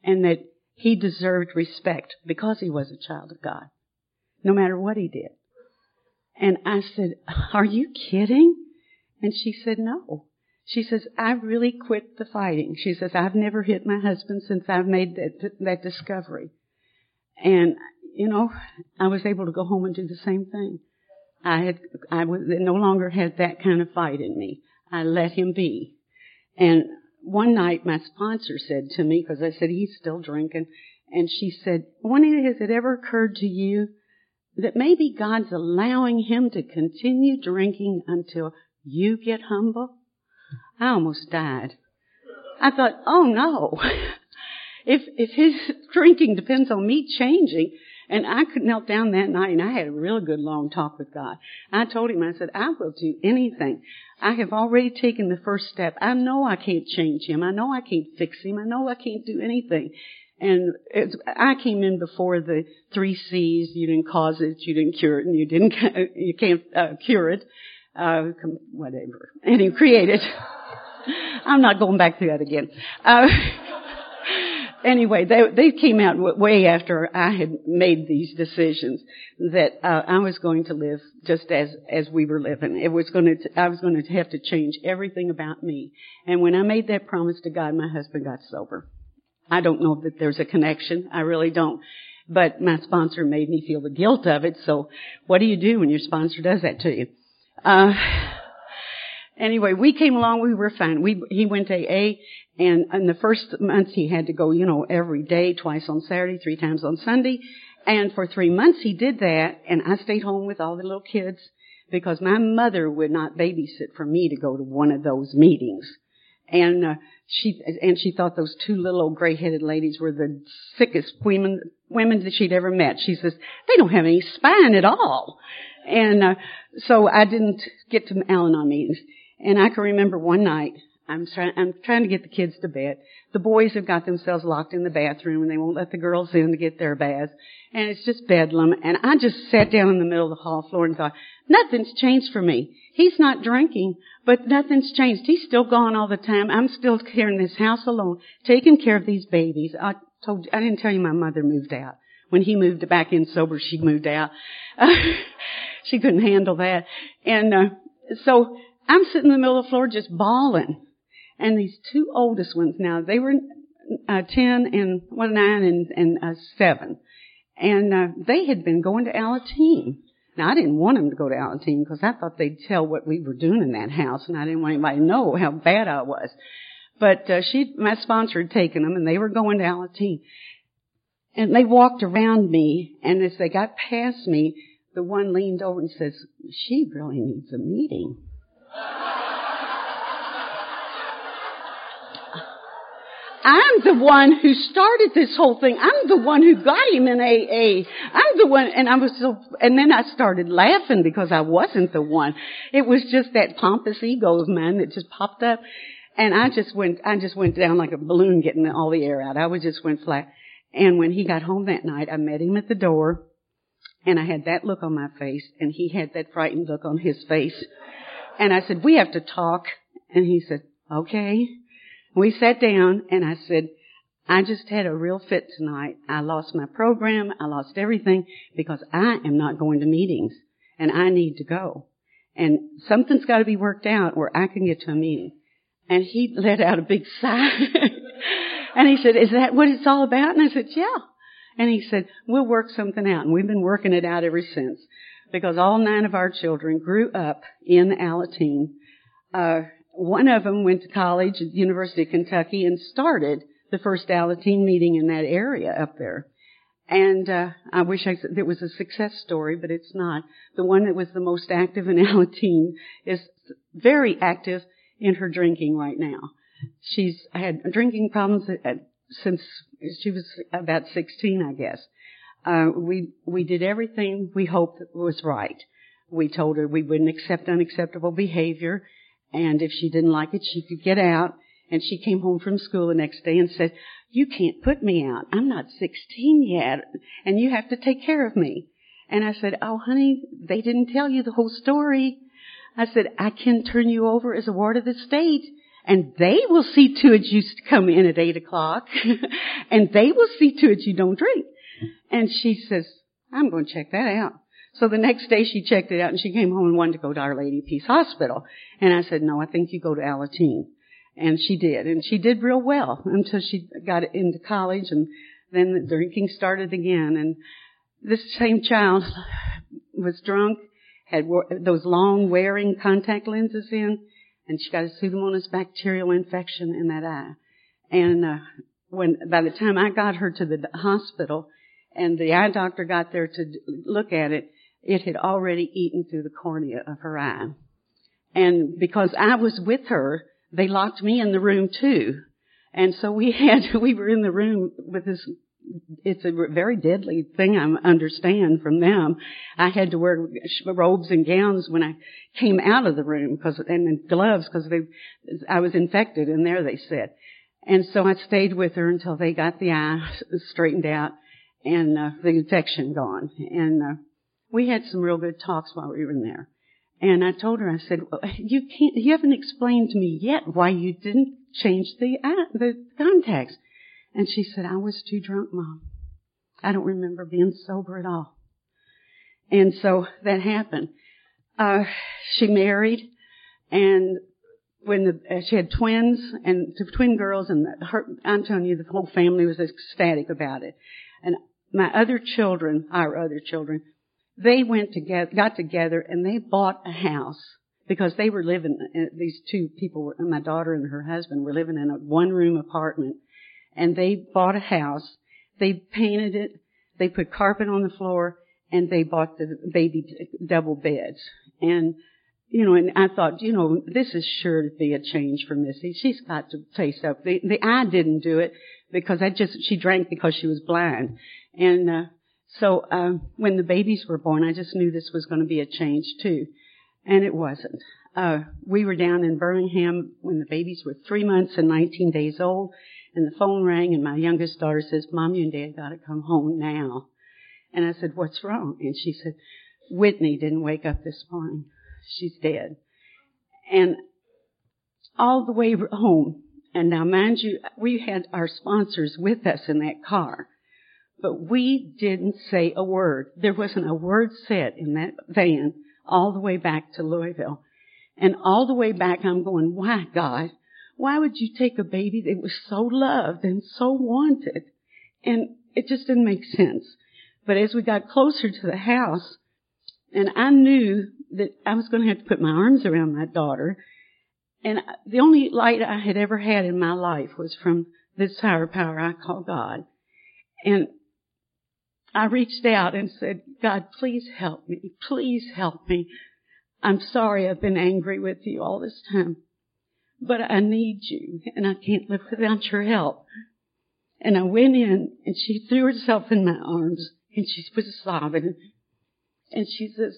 and that he deserved respect because he was a child of God, no matter what he did. And I said, are you kidding? And she said, no. She says, I really quit the fighting. She says, I've never hit my husband since I've made that discovery. And, I was able to go home and do the same thing. I no longer had that kind of fight in me. I let him be. And one night my sponsor said to me, because I said, he's still drinking, and she said, Juanita, has it ever occurred to you that maybe God's allowing him to continue drinking until you get humble? I almost died. I thought, oh no. If his drinking depends on me changing, and I knelt down that night and I had a real good long talk with God. I told him, I said, I will do anything. I have already taken the first step. I know I can't change him. I know I can't fix him. I know I can't do anything. And I came in before the 3 C's. You didn't cause it, you didn't cure it, and you can't cure it. Whatever. And you create it. I'm not going back through that again. Anyway, they came out way after I had made these decisions that I was going to live just as we were living. I was going to have to change everything about me. And when I made that promise to God, my husband got sober. I don't know that there's a connection. I really don't. But my sponsor made me feel the guilt of it. So what do you do when your sponsor does that to you? Anyway, we came along. We were fine. He went to AA, and in the first month he had to go, every day, twice on Saturday, 3 times on Sunday. And for 3 months he did that, and I stayed home with all the little kids because my mother would not babysit for me to go to one of those meetings. And she thought those 2 little old gray-headed ladies were the sickest women that she'd ever met. She says, they don't have any spine at all. And so I didn't get to Al-Anon meetings. And I can remember one night, I'm trying to get the kids to bed. The boys have got themselves locked in the bathroom and they won't let the girls in to get their baths. And it's just bedlam. And I just sat down in the middle of the hall floor and thought, nothing's changed for me. He's not drinking, but nothing's changed. He's still gone all the time. I'm still here in this house alone, taking care of these babies. I didn't tell you my mother moved out. When he moved back in sober, she moved out. She couldn't handle that. And so I'm sitting in the middle of the floor just bawling. And these 2 oldest ones now, they were 10 and 9 and 7. And they had been going to Alateen. Now, I didn't want them to go to Alateen because I thought they'd tell what we were doing in that house, and I didn't want anybody to know how bad I was. But my sponsor had taken them, and they were going to Alateen. And they walked around me, and as they got past me, the one leaned over and says, she really needs a meeting. I'm the one who started this whole thing. I'm the one who got him in AA. I'm the one, and then I started laughing because I wasn't the one. It was just that pompous ego of mine that just popped up. And I just went down like a balloon getting all the air out. I just went flat. And when he got home that night, I met him at the door, and I had that look on my face, and he had that frightened look on his face. And I said, we have to talk. And he said, okay. We sat down, and I said, I just had a real fit tonight. I lost my program. I lost everything because I am not going to meetings, and I need to go. And something's got to be worked out where I can get to a meeting. And he let out a big sigh. And he said, is that what it's all about? And I said, yeah. And he said, we'll work something out. And we've been working it out ever since because all 9 of our children grew up in Alateen. One of them went to college at the University of Kentucky and started the first Alateen meeting in that area up there. And I wish it was a success story, but it's not. The one that was the most active in Alateen is very active in her drinking right now. She's had drinking problems since she was about 16, I guess. We did everything we hoped was right. We told her we wouldn't accept unacceptable behavior, and if she didn't like it, she could get out. And she came home from school the next day and said, you can't put me out. I'm not 16 yet, and you have to take care of me. And I said, oh, honey, they didn't tell you the whole story. I said, I can turn you over as a ward of the state, And they will see to it you come in at 8 o'clock. And they will see to it you don't drink. And she says, I'm going to check that out. So the next day she checked it out and she came home and wanted to go to Our Lady of Peace Hospital. And I said, no, I think you go to Alateen. And she did. And she did real well until she got into college, and then the drinking started again. And this same child was drunk, had those long wearing contact lenses in, and she got a Pseudomonas bacterial infection in that eye. And by the time I got her to the hospital and the eye doctor got there to look at it, it had already eaten through the cornea of her eye. And because I was with her, they locked me in the room too. And so we were in the room with this, it's a very deadly thing, I understand from them. I had to wear robes and gowns when I came out of the room and gloves because I was infected in there, they said. And so I stayed with her until they got the eye straightened out and the infection gone. And we had some real good talks while we were in there. And I told her, I said, well, you haven't explained to me yet why you didn't change the contacts. And she said, I was too drunk, Mom. I don't remember being sober at all. And so that happened. She married, and when she had twins, and two twin girls, and I'm telling you, the whole family was ecstatic about it. And our other children, they got together, and they bought a house because they were living, these two people, my daughter and her husband were living in a one-room apartment, and they bought a house. They painted it. They put carpet on the floor, and they bought the baby double beds. And, and I thought, this is sure to be a change for Missy. She's got to face up. I didn't do it because she drank because she was blind. And, so when the babies were born, I just knew this was going to be a change too. And it wasn't. We were down in Birmingham when the babies were 3 months and 19 days old, and the phone rang, and my youngest daughter says, Mom, you and Dad got to come home now. And I said, what's wrong? And she said, Whitney didn't wake up this morning. She's dead. And all the way home, and now mind you, we had our sponsors with us in that car. But we didn't say a word. There wasn't a word said in that van all the way back to Louisville. And all the way back, I'm going, why, God? Why would you take a baby that was so loved and so wanted? And it just didn't make sense. But as we got closer to the house, and I knew that I was going to have to put my arms around my daughter, and the only light I had ever had in my life was from this higher power I call God. And I reached out and said, God, please help me. Please help me. I'm sorry I've been angry with you all this time, but I need you, and I can't live without your help. And I went in, and she threw herself in my arms, and she was sobbing. And she says,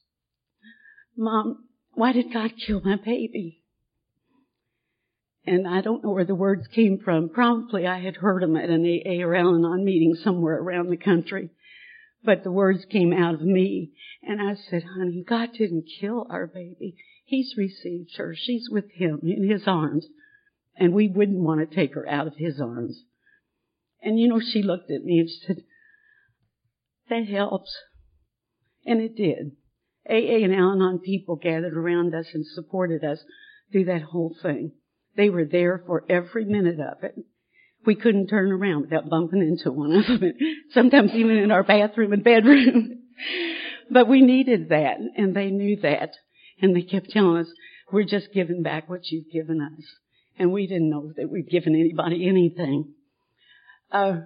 Mom, why did God kill my baby? And I don't know where the words came from. Probably I had heard them at an AA or Al-Anon meeting somewhere around the country. But the words came out of me. And I said, honey, God didn't kill our baby. He's received her. She's with him in his arms. And we wouldn't want to take her out of his arms. And she looked at me and she said, that helps. And it did. AA and Al-Anon people gathered around us and supported us through that whole thing. They were there for every minute of it. We couldn't turn around without bumping into one of them, sometimes even in our bathroom and bedroom. But we needed that, and they knew that. And they kept telling us, we're just giving back what you've given us. And we didn't know that we'd given anybody anything. The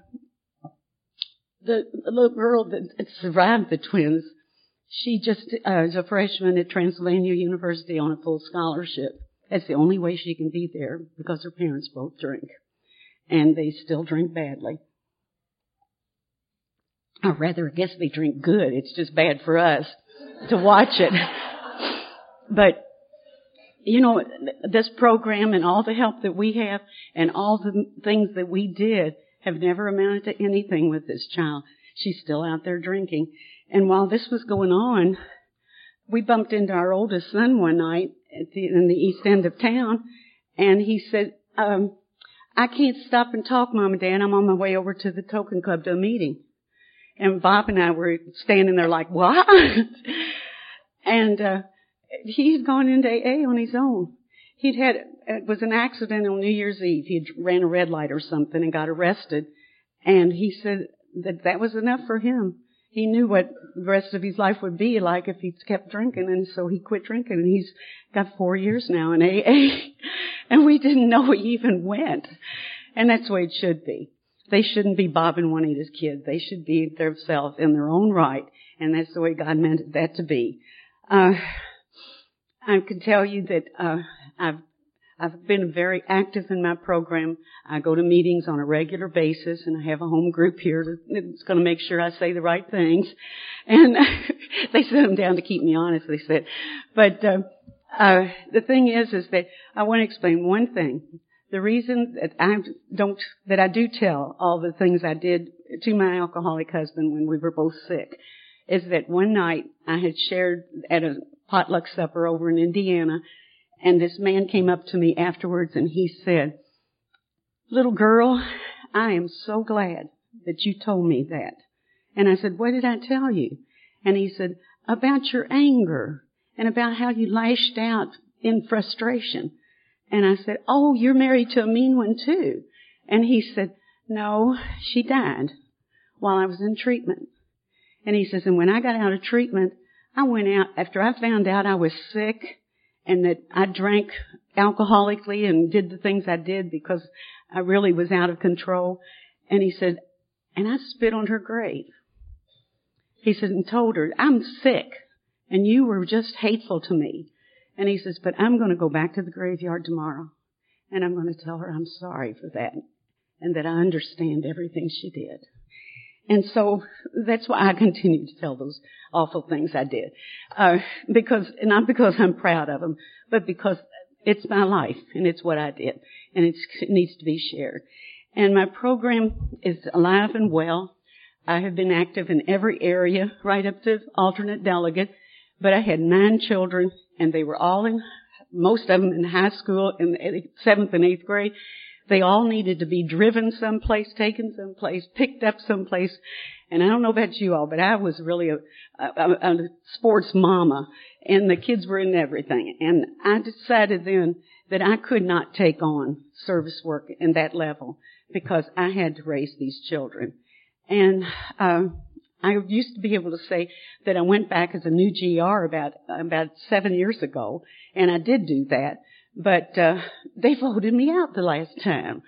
little girl that survived the twins, she just is a freshman at Transylvania University on a full scholarship. That's the only way she can be there because her parents both drink. And they still drink badly. Or rather, I guess they drink good. It's just bad for us to watch it. But, this program and all the help that we have and all the things that we did have never amounted to anything with this child. She's still out there drinking. And while this was going on, we bumped into our oldest son one night in the east end of town, And he said, I can't stop and talk, Mom and Dad. I'm on my way over to the Token Club to a meeting. And Bob and I were standing there like, what? And he's gone into AA on his own. It was an accident on New Year's Eve. He ran a red light or something and got arrested. And he said that was enough for him. He knew what the rest of his life would be like if he kept drinking, and so he quit drinking. And he's got 4 years now in AA. And we didn't know he even went. And that's the way it should be. They shouldn't be Bob and Juanita's kids. They should be themselves in their own right. And that's the way God meant that to be. I can tell you that I've been very active in my program. I go to meetings on a regular basis, and I have a home group here that's going to make sure I say the right things. And they set them down to keep me honest, they said. But the thing is that I want to explain one thing. The reason that I do tell all the things I did to my alcoholic husband when we were both sick is that one night I had shared at a potluck supper over in Indiana, and this man came up to me afterwards and he said, "Little girl, I am so glad that you told me that." And I said, "What did I tell you?" And he said, "About your anger and about how you lashed out in frustration." And I said, "Oh, you're married to a mean one too." And he said, "No, she died while I was in treatment." And he says, "And when I got out of treatment, I went out after I found out I was sick and that I drank alcoholically and did the things I did because I really was out of control." And he said, "And I spit on her grave." He said, and told her, "I'm sick and you were just hateful to me." And he says, "But I'm going to go back to the graveyard tomorrow and I'm going to tell her I'm sorry for that and that I understand everything she did." And so that's why I continue to tell those awful things I did. Not because I'm proud of them, but because it's my life and it's what I did and it needs to be shared. And my program is alive and well. I have been active in every area, right up to alternate delegate, but I had 9 children and they were all most of them in high school in the 7th and 8th grade. They all needed to be driven someplace, taken someplace, picked up someplace. And I don't know about you all, but I was really a sports mama, and the kids were in everything. And I decided then that I could not take on service work in that level because I had to raise these children. And I used to be able to say that I went back as a new GR about 7 years ago, and I did do that. But they voted me out the last time.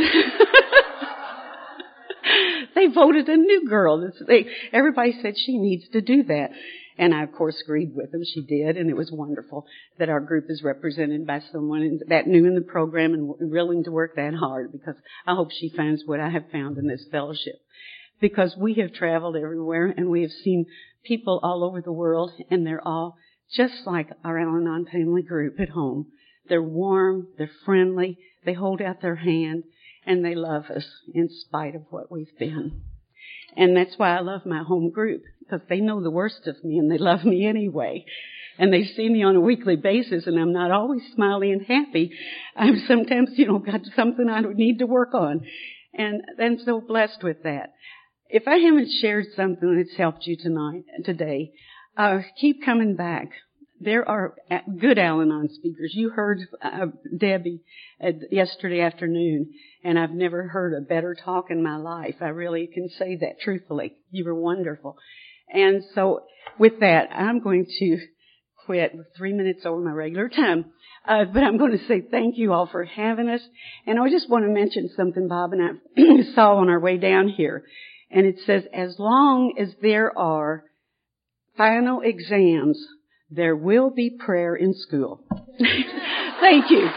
They voted a new girl. Everybody said she needs to do that. And I, of course, agreed with them. She did, and it was wonderful that our group is represented by someone that new in the program and willing to work that hard, because I hope she finds what I have found in this fellowship. Because we have traveled everywhere, and we have seen people all over the world, and they're all just like our Al-Anon family group at home. They're warm, they're friendly, they hold out their hand, and they love us in spite of what we've been. And that's why I love my home group, because they know the worst of me and they love me anyway. And they see me on a weekly basis, and I'm not always smiley and happy. I'm sometimes, got something I need to work on. And I'm so blessed with that. If I haven't shared something that's helped you today, keep coming back. There are good Al-Anon speakers. You heard Debbie yesterday afternoon, and I've never heard a better talk in my life. I really can say that truthfully. You were wonderful. And so with that, I'm going to quit with 3 minutes over my regular time. But I'm going to say thank you all for having us. And I just want to mention something Bob and I saw on our way down here. And it says, as long as there are final exams, there will be prayer in school. Thank you.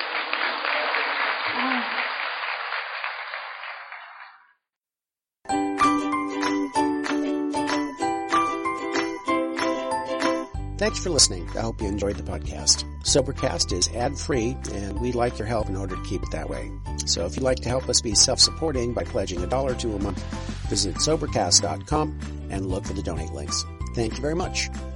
Thanks for listening. I hope you enjoyed the podcast. Sobercast is ad-free, and we'd like your help in order to keep it that way. So if you'd like to help us be self-supporting by pledging $1 or $2 a month, visit Sobercast.com and look for the donate links. Thank you very much.